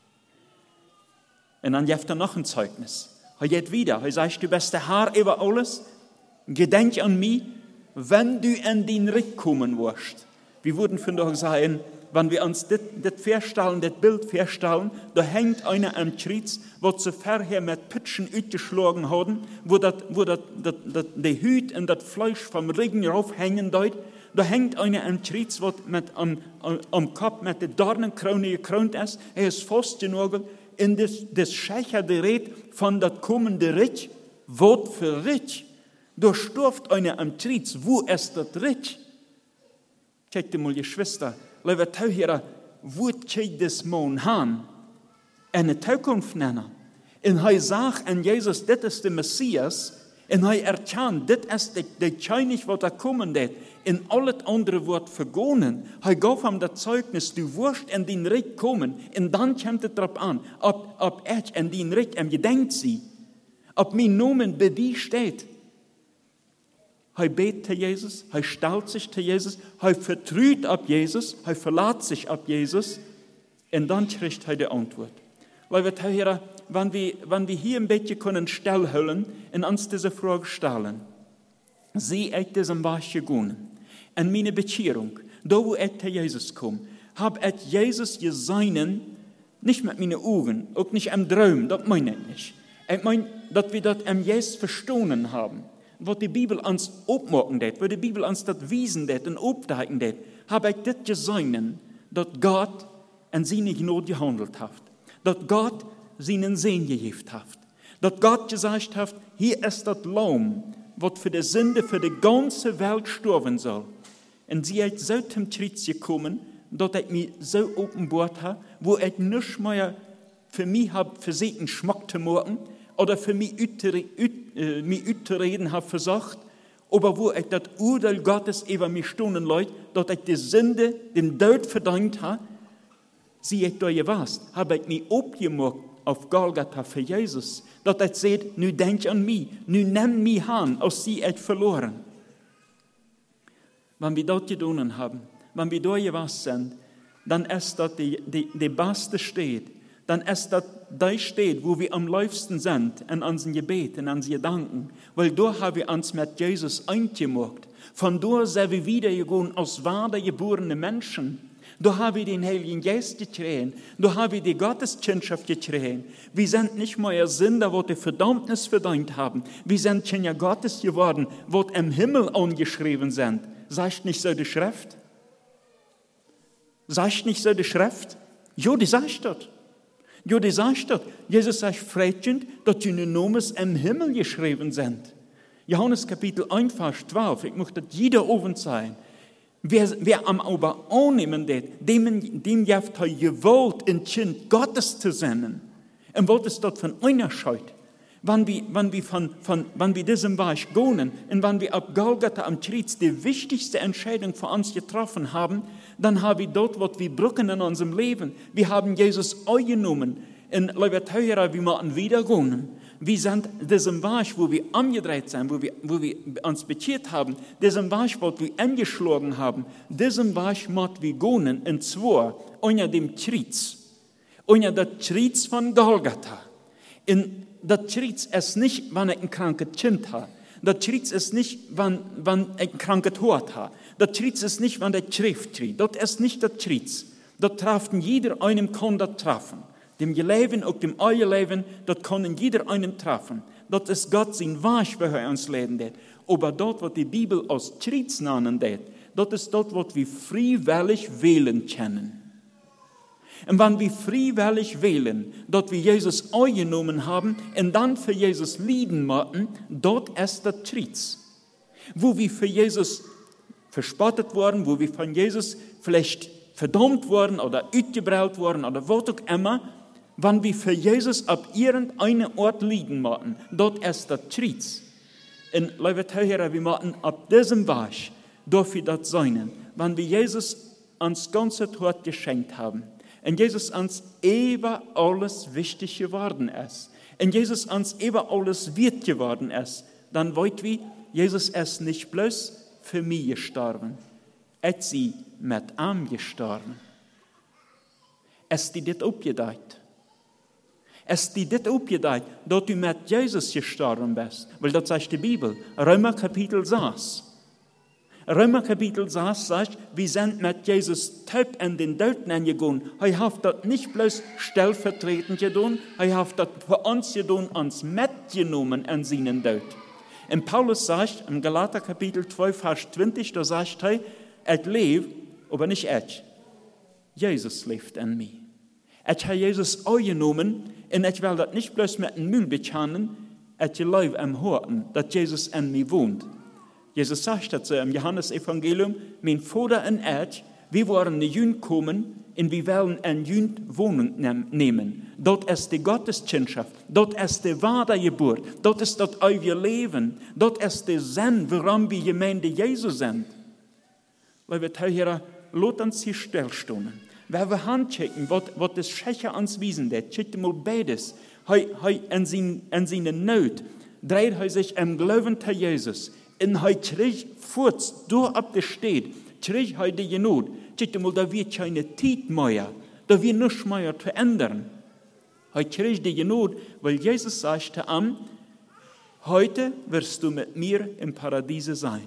Und dann gibt er noch ein Zeugnis. Er geht wieder, er sagt, du bist der Herr über alles, gedenk an mich, wenn du in den Rick kommen wirst. Wir würden von doch sagen, wenn wir uns das vorstellen, das Bild vorstellen, da hängt einer am Kreuz, was sie vorher mit Pitschen ausgeschlagen haben, wo die Hüt und das Fleisch vom Regen raufhängen dort. Da hängt einer am Kreuz, was am Kopf mit der Dornenkrone gekrönt ist. Er ist festgenagelt. In das Schächer der Rede von das kommende Richt, Wort für Richt. Da stirbt einer am Kreuz. Wo ist das Richt? Schaut mal, ihr Schwester, liebe Zuhörer, wo geht das Mann hin? Eine Zukunft nennen. Und er sagt an Jesus, das ist der Messias. Und er erkennt, das ist der König, was da kommen wird. In alles andere wird vergonnen. Er gab ihm das Zeugnis, du wirst in den Reich kommen. Und dann kommt es darauf an, ob ich in den Reich gedenkt sie. Ob mein Name bei dir steht. Er betet zu Jesus, er stellt sich zu Jesus, er vertraut auf Jesus, er verlässt sich auf Jesus. Und dann kriegt er die Antwort. Liebe Zuhörer, wenn wir hier ein bisschen können stillhalten und uns diese Frage stellen, sehe ich diesem Weg gegangen. In meiner Beziehung, da wo ich zu Jesus komme, habe ich Jesus gesehen, nicht mit meinen Augen, auch nicht im Traum, das meine ich nicht. Ich meine, dass wir das im Jesus verstanden haben, was die Bibel uns aufmachen wird, was die Bibel uns das wiesen wird und aufdecken wird, habe ich das gesehen, dass Gott in seine Gnade gehandelt hat, dass Gott seinen Segen gegeben hat, dass Gott gesagt hat, hier ist das Lamm, was für die Sünde für die ganze Welt sterben soll. Und sie ist so zum Kreuz gekommen, dass ich mich so offenbart habe, wo ich nicht mehr für mich habe, für sie einen Schmack zu machen oder für mich auszureden habe versucht, aber wo ich das Urteil Gottes über mich stunden leut, dass ich die Sünde, den Tod verdient habe, sie ich da gewusst, habe ich mich abgemacht auf Golgatha für Jesus, dass ich seht, nu denk an mich, nu nimm mich an, als sie ich verloren. Wenn wir dort getan haben, wenn wir da gewusst sind, dann ist das die beste Stadt, dann ist das die Stadt, wo wir am liebsten sind, in unseren Gebeten, in unseren Gedanken, weil da haben wir uns mit Jesus eingemacht. Von da sind wir wiedergegangen als wahre geborene Menschen. Da habe ich den Heiligen Geist gekriegt. Da habe ich die Gotteskindschaft gekriegt. Wir sind nicht mehr Sünder, die die Verdammnis verdient haben. Wir sind Kinder Gottes geworden, die im Himmel angeschrieben sind. Sagt nicht so die Schrift? Sagt nicht so die Schrift? Ja, die sagt das. Ja, die sagt das. Jesus sagt fragend, dass die Namen im Himmel geschrieben sind. Johannes Kapitel 1, Vers 12. Ich möchte das jeder oben sein. Wer am aber annehmen det, dem jaft er gewollt, ein Kind Gottes zu sein. Und wollt es dort von einer Scheut. Wenn wir diesem Weg gehen und wenn wir ab Golgatha am Kreuz die wichtigste Entscheidung für uns getroffen haben, dann haben wir dort, was wir brauchen in unserem Leben. Wir haben Jesus angenommen. Und liebe Zuhörer, wir müssen wieder gehen. Wir sind diesem Weg, wo wir angedreht sind, wo wir uns bekehrt haben, diesem Weg, wo wir angeschlagen haben, diesem Weg müssen wir gehen, und zwar unter dem Kreuz. Unter das Kreuz von Golgatha. Und das Kreuz ist nicht, wenn ich ein krankes Kind habe. Das Kreuz ist nicht, wenn ich ein krankes Hort habe. Das Kreuz ist nicht, wenn der Schrift kriegt. Das ist nicht das Kreuz. Das treffen jeder einem kann das treffen. Dem Leben und dem euer Leben, das kann jeder einen treffen. Das ist Gott sein Weg, wie er uns leben wird. Aber dort, was die Bibel als Kreuz nennen wird, das ist dort, was wir freiwillig wählen können. Und wenn wir freiwillig wählen, dort wir Jesus angenommen haben und dann für Jesus lieben möchten, dort ist das Kreuz. Wo wir für Jesus verspottet wurden, wo wir von Jesus vielleicht verdammt wurden oder ausgebraucht wurden oder was auch immer, wenn wir für Jesus ab irgendeinem Ort liegen möchten, dort ist das Kreuz. Und liebe Zuhörer, wir möchten ab diesem Weg, darf wir das sein, wenn wir Jesus uns ganze Tod geschenkt haben. Und Jesus uns eben alles wichtig geworden ist. Und Jesus uns eben alles wert geworden ist. Dann wollt wir, Jesus ist nicht bloß für mich gestorben. Er ist sie mit ihm gestorben. Es ist dir das aufgedeiht. Es ist dir das aufgedeiht, dass du mit Jesus gestorben bist. Weil das sagt die Bibel. Römer Kapitel 6. Römer Kapitel 6 sagt, wir sind mit Jesus taub in den Tod angegangen. Er hat das nicht bloß stellvertretend getan, er hat das für uns getan, uns mitgenommen in seinen Tod. Und Paulus sagt, im Galater Kapitel 12, Vers 20, da sagt er, ich lebe, aber nicht ich. Jesus lebt in mir. Ich habe Jesus angenommen und ich will das nicht bloß mit dem Müll bekennen, ich lebe im Horten, dass Jesus in mir wohnt. Jesus sagt dazu im Johannes-Evangelium, mein Vater und ich, wir wollen eine Jünd kommen und wir wollen eine Jünd Wohnung nehmen. Dort ist die Gotteskindschaft, dort ist die Wiedergeburt, dort ist das euer Leben, dort ist der Sinn, warum wir Gemeinde Jesu sind. Liebe Zuhörer, lasst uns hier stillstehen. Wenn wir handchecken, was das Schächer uns wiesen wird, checkt mal beides. In seiner Not dreht er sich im Glauben zu Jesus. Und er kriegt fort, durch ab der Stadt, kriegt er die Not. Checkt mal, da wird keine Zeit mehr, da wird nichts mehr zu ändern. Er kriegt die Not, weil Jesus sagte ihm, heute wirst du mit mir im Paradiese sein.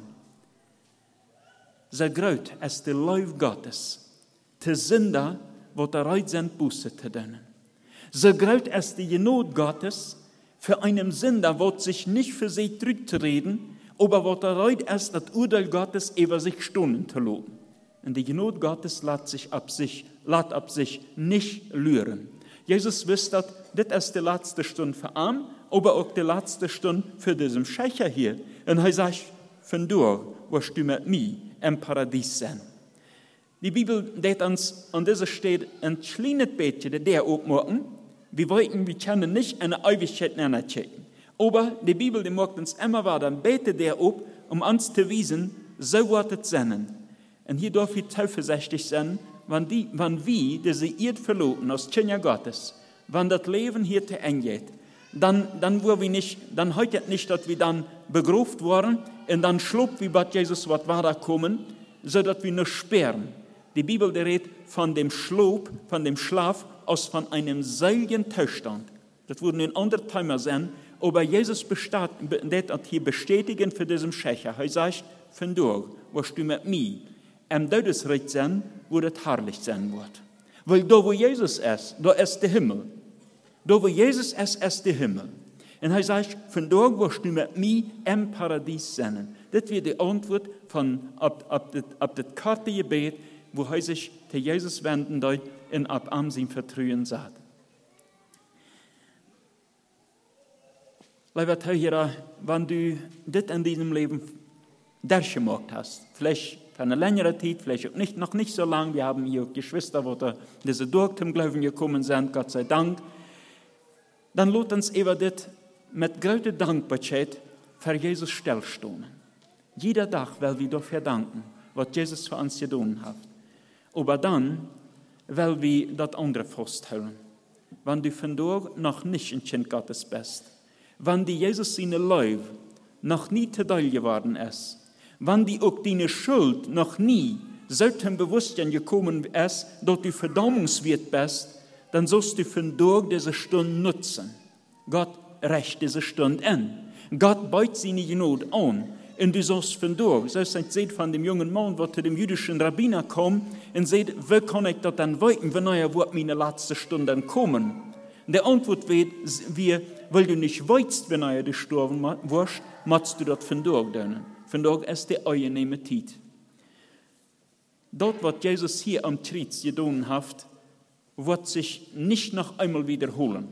So groß ist der Liebe Gottes. Die Sünder, die bereit sind, Buße zu tun. So groß ist die Not Gottes für einen Sünder, der sich nicht für sich zurückzureden, aber der bereit ist, das Urteil Gottes über sich stunden zu lassen. Und die Not Gottes lässt ab sich nicht lüren. Jesus wusste, das ist die letzte Stunde für ihn, aber auch die letzte Stunde für diesen Schächer hier. Und er sagt, von dort wirst du mit mir im Paradies sein. Die Bibel lädt uns an dieser Stelle ein kleines bisschen der aufmachen. Wir können nicht eine Ewigkeit nachchecken. Aber die Bibel, die macht uns immer weiter bete der auf, um uns zu wissen, so wird es sein. Und hier darf ich zuversichtlich sein, wenn wir diese Erde verloren als Kinder Gottes, wenn das Leben hier zu Ende geht, dann heute nicht, dass wir dann begruft worden und dann schlupp, wie bei Jesus wird weiterkommen, so dass wir nur sperren. Die Bibel redet von dem Schlaf aus von einem seligen Zustand. Das würden in anderen Timer sein, aber Jesus hat hier bestätigen für diesen Schächer. Er sagt, von dort wirst du mit mir im Todesreich sein, wo das herrlich sein wird. Weil da, wo Jesus ist, da ist der Himmel. Da, wo Jesus ist der Himmel. Und er sagt, von da wirst du mit mir im Paradies sein. Das wird die Antwort von ab das Kartegebet, wo er sich zu Jesus wenden soll und ab am sein Vertrauen sagt. Lieber Zuhörer, wenn du das in diesem Leben durchgemacht hast, vielleicht für eine längere Zeit, vielleicht auch noch nicht so lange, wir haben hier Geschwister, die diese durch zum Glauben gekommen sind, Gott sei Dank, dann lasst uns über das mit großer Dankbarkeit für Jesus stillstehen. Jeder Tag will wir dafür danken, was Jesus für uns getan hat. Aber dann will wir das andere festhalten. Wenn du von dort noch nicht ein Kind Gottes bist, wenn die Jesus seine Liebe noch nie Teil geworden ist, wenn die auch deine Schuld noch nie so zum Bewusstsein gekommen ist, dass du verdammungswert bist, dann sollst du von dort diese Stunde nutzen. Gott rächt diese Stunde an. Gott beut seine Gnade an. Und du sollst von dort, so seht von dem jungen Mann, der zu dem jüdischen Rabbiner kommt, und seht, wie kann ich das dann weiten, wenn er wird meine letzte Stunde dann kommen? Und die Antwort wird, weil du nicht weißt, wenn er gestorben wirst, machst du das von dort dann. Von dort ist die angenehme Zeit. Dort, was Jesus hier am Kreuz getan hat, wird sich nicht noch einmal wiederholen.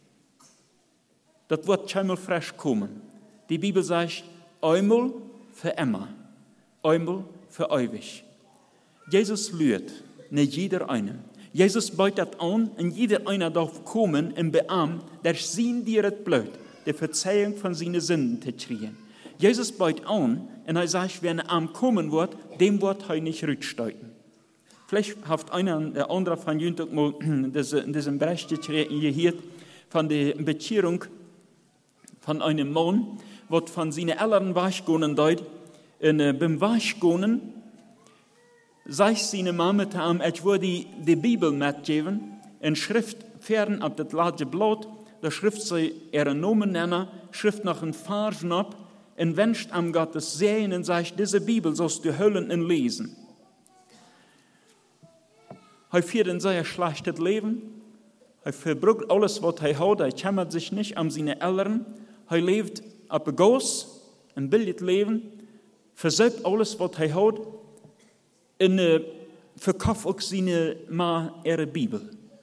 Das wird einmal frisch kommen. Die Bibel sagt, einmal für immer, einmal für ewig. Jesus lügt, nicht jeder eine. Jesus beutet an, und jeder einer darf kommen und beamt, der sein dir das Blut, die Verzeihung von seinen Sünden zu kriegen. Jesus beut an, und er sagt, wenn er kommen wird, dem wird er nicht rücksteuten. Vielleicht hat einer der andere von Jüntag mal diesen Bericht gehört von der Bekehrung von einem Mann, was von seinen Eltern Waschgonen deut. Und beim Waschgonen sagt seine Mama zu ihm, ich würde die Bibel mitgeben, in Schrift fern auf das letzte Blatt, da schrift sie ihren Namen nennen, schrift noch ein Farben ab, und wünscht am Gottes Segen und sagt, diese Bibel sollst du hören und lesen. Er führt ein sehr schlechtes Leben, er verbrucht alles, was er hat, er kümmert sich nicht um seine Eltern, er lebt auf ein Gas, ein billiges Leben, versäumt alles, was er hat, und verkauft auch seine Ma ihre Bibel.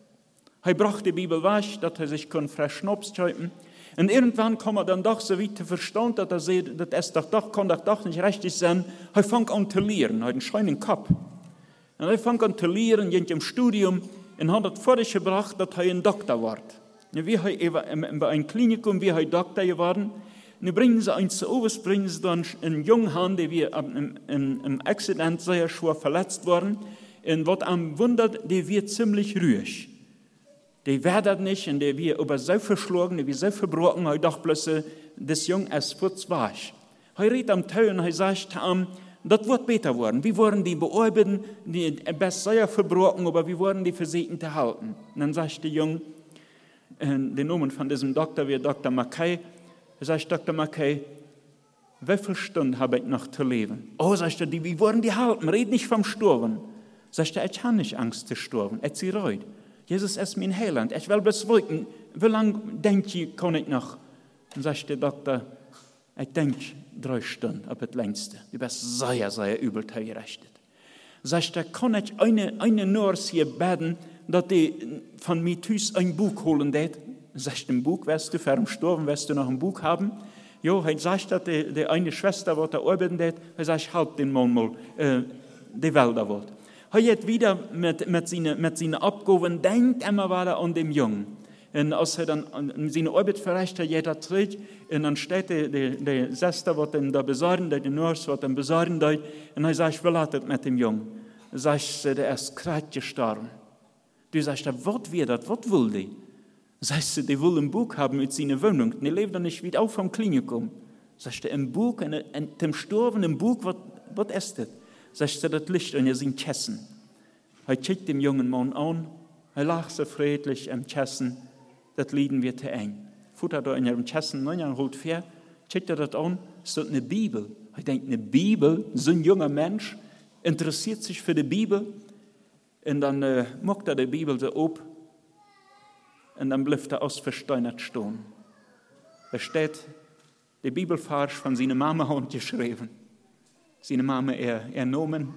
Er braucht die Bibel weg, dass er sich frisch Schnaps trinken. Und irgendwann kam er dann doch so weit zu verstehen, dass er sieht, das kann doch nicht richtig sein. Er fängt an zu lernen, er hat einen scheinen Kopf. Und er fängt an zu lernen, im Studium, und hat das vor sich gebracht, dass er ein Doktor wird. Wie er bei einem Klinikum, wie er Doktor geworden. Nun bringen sie eins zu Oberst, bringen sie dann einen jungen Mann, der wir im Accident sehr schwer verletzt worden. Und was am wundert, der wird ziemlich ruhig. Der wird nicht, und der wird aber so verschlagen, der wird so verbrochen, er dachte bloß, das Jung ist furzweich. Er redet am Teil und er sagt ihm, das wird besser werden. Wir wollen die bearbeiten, die best sehr verbrochen, aber wir wollen die Versäten zu halten. Und dann sagt der Junge, den Namen von diesem Doktor wird Dr. Mackay. Er sagt, Dr. Mackay, wie viele Stunden habe ich noch zu leben? Oh, sagt er, wir wollen die halten, red nicht vom Sterben. Sagt er, ich habe nicht Angst zu sterben, ich sehe reut. Jesus ist mein Heiland, ich will bloß wissen, wie lange denkt ihr, kann ich noch? Dann sagt der Doktor, ich denke 3 Stunden, auf das längste. Du bist sehr, sehr übel gerechnet. Sagt er, kann ich eine Nurse hier beten, dass die von mir tüß ein Buch holen wird? Sagt er, ein Buch, wirst du für den Sturm, wirst du noch ein Buch haben? Jo, er sagt, dass die eine Schwester, die da arbeiten wird, er sagt, halt den Mann mal, die Wälder wird. Er hat wieder mit seinen Abgaben, denkt immer weiter an den Jungen. Und als er dann seine Arbeit verrichtet, geht er zurück, und dann steht die Schwester, die dann da besorgen, die Nurse, die dann besorgen, und er sagt, was hat das mit dem Jungen? Er sagt, der ist gerade gestorben. Du sagst, was wird das, was will die? Sagst du, die will ein Buch haben mit seiner Wohnung, die lebt dann nicht wieder auf vom Klinikum. Sagst du, ein Buch, dem Sturm, ein Buch, was ist das? Sagst du, das Licht in seinen Kissen. Er guckt den jungen Mann an, er lacht so friedlich im Kissen, das liegen wir zu eng. Futtert er in ihrem Kissen, er holt fair, guckt er das an, ist das eine Bibel? Er denkt, eine Bibel, so ein junger Mensch, interessiert sich für die Bibel. Und dann macht die Bibel so op und dann bleibt ausversteinert stehen. Da steht der Bibelvers von seiner Mama handgeschrieben. Seine Mama ernommen.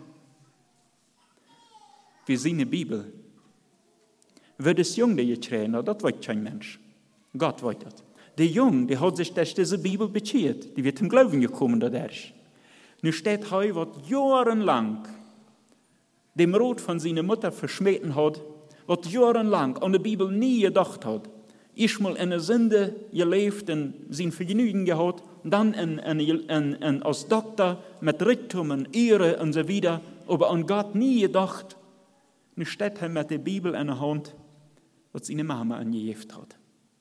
Wie seine Bibel. Wird es Jung, der geschrieben hat, das weiß kein Mensch. Gott weiß das. Der Jung, der hat sich durch diese Bibel bekehrt. Die wird zum Glauben gekommen dadurch. Nu steht hier, was jahrelang dem Rot von seiner Mutter verschmäht hat, was jahrelang an der Bibel nie gedacht hat. Ich mal in der Sünde gelebt und sein Vergnügen gehabt, und dann als Doktor mit Reichtümen, Ehre und so weiter, aber an Gott nie gedacht. Nu steht er mit der Bibel in der Hand, was seine Mama angegeben hat.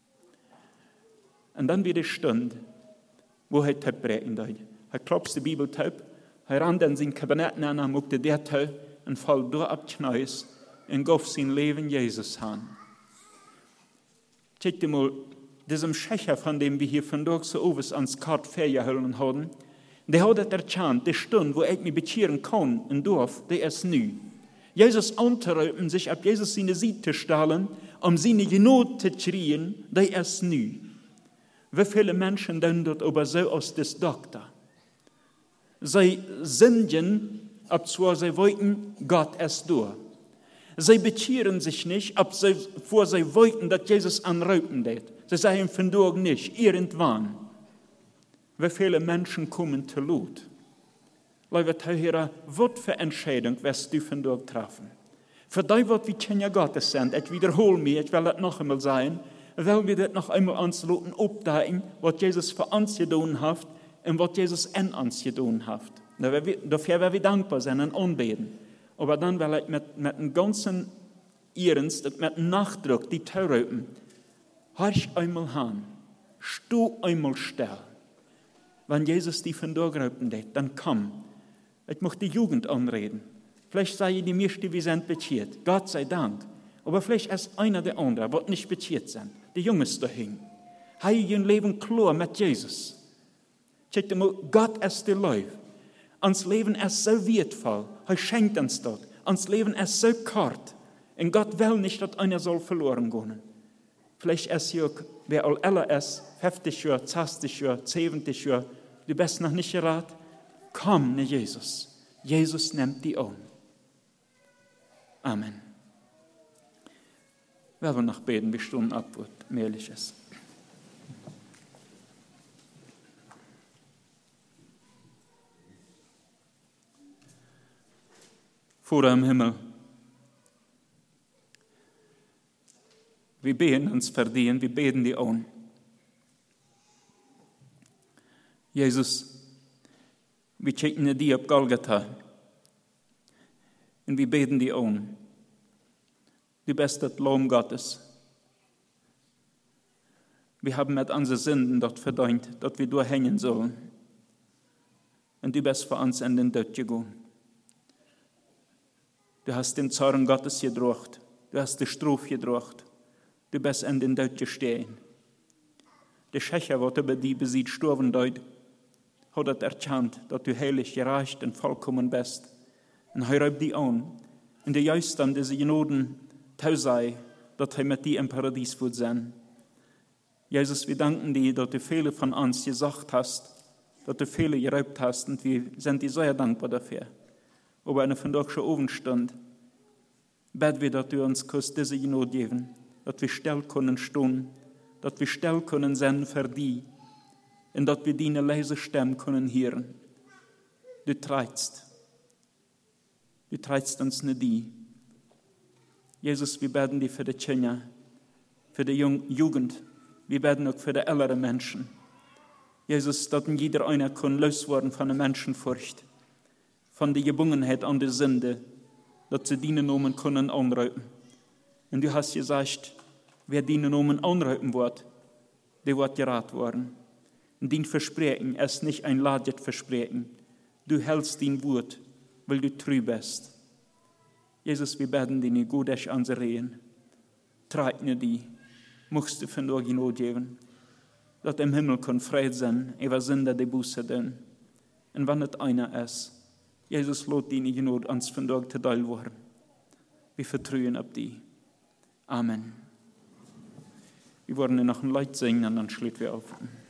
Und dann wird die Stunde, wo er Töpfe brechen hat. Er klopft die Bibel taub, er rennt in sein Kabinett an, er muckte der Tau und fällt durch ab Kneis und gab sein Leben Jesus an. Schaut mal, diesem Schächer, von dem wir hier von dort so oben ans Kart Ferien haben, der hat erkannt, die Stunde, wo ich mich bekehren kann im Dorf, der ist neu. Jesus anzurufen, sich auf Jesus seine Seite zu stellen, seine Genot zu kriegen, der ist neu. Wie viele Menschen tun dort aber so aus des Doktor? Sie sündigen, ob zwar sie wollten, Gott ist da. Sie bekehren sich nicht, vor sie wollten, dass Jesus anrufen wird. Sie sagen von dort nicht, irgendwann. Wie viele Menschen kommen zu Lot? Liebe Zuhörer, was für Entscheidung wirst du von dort treffen? Für die, was wir Kinder Gottes sind, ich wiederhole mich, ich will das noch einmal sagen, weil wir das noch einmal ans Loten abdecken, was Jesus für uns getan hat und was Jesus in uns getan hat. Dafür werden wir dankbar sein und anbeten. Aber dann will ich mit einem ganzen Ernst und mit Nachdruck die Tür rufen. Horch einmal an, steh einmal still. Wenn Jesus die von dort rufen wird, dann komm. Ich möchte die Jugend anreden. Vielleicht sei die meisten, wir sind bekehrt. Gott sei Dank. Aber vielleicht ist einer der anderen, die nicht bekehrt sind. Die Jungs dahin. Haben ihr Leben klar mit Jesus. Schaut mal, Gott ist der Leben. Uns Leben ist so wertvoll. Er schenkt uns das. Uns Leben ist so kort. Und Gott will nicht, dass einer soll verloren gehen. Vielleicht ist ja, wer all älter ist, 50 Jahre, 60 Jahre, 70 Jahre, du bist noch nicht geraten. Komm, ne Jesus. Jesus nimmt die an. Amen. Wir wollen noch beten, bis Stunden Abwort möglich ist. Vater im Himmel, wir beten uns verdienen, wir beten die an. Jesus, wir checken die auf Golgatha und wir beten die an. Du bist das Lamm Gottes. Wir haben mit unseren Sünden dort verdient, dass wir durchhängen sollen. Und du bist für uns in den Tod gegangen. Du hast den Zorn Gottes getragen. Du hast die Strafe getragen. Du bist in den Tod gestehen. Der Schächer, der über die besieht, sterben dort, hat erkannt, dass du heilig, gerecht und vollkommen bist. Und er reibt die an. Und der juist dann diese Genoden sei, dass er mit dir im Paradies wird sein. Jesus, wir danken dir, dass du viele von uns gesagt hast, dass du viele geraubt hast, und wir sind dir sehr dankbar dafür. Aber eine von dort schon oben stand, beten wir, dass du uns diese Genot geben, dass wir still können stehen, dass wir still können sein für dich, und dass wir deine leise Stimme können hören. Du treibst uns nicht die. Jesus, wir beten dir für die Kinder, für die Jugend, wir beten auch für die älteren Menschen. Jesus, dass jeder einer kann loswerden von der Menschenfurcht, von der Gebungenheit an der Sünde, dass sie deinen Namen können anrufen. Und du hast gesagt, wer deinen Namen anrufen wird, der wird gerat worden. Und dein Versprechen ist nicht ein ladet Versprechen. Du hältst dein Wort, weil du treu bist. Jesus, wir beten dir nicht gut, dass unsere Rehen. Treib mir die, musst du von der Genot geben, dass im Himmel kann Friede sein, über Sünder die Buße tun. Und wenn es einer ist, Jesus, lot deine Genot uns von dort zu teil worden. Wir vertrauen auf die. Amen. Wir wollen noch ein Lied singen und dann schließen wir auf.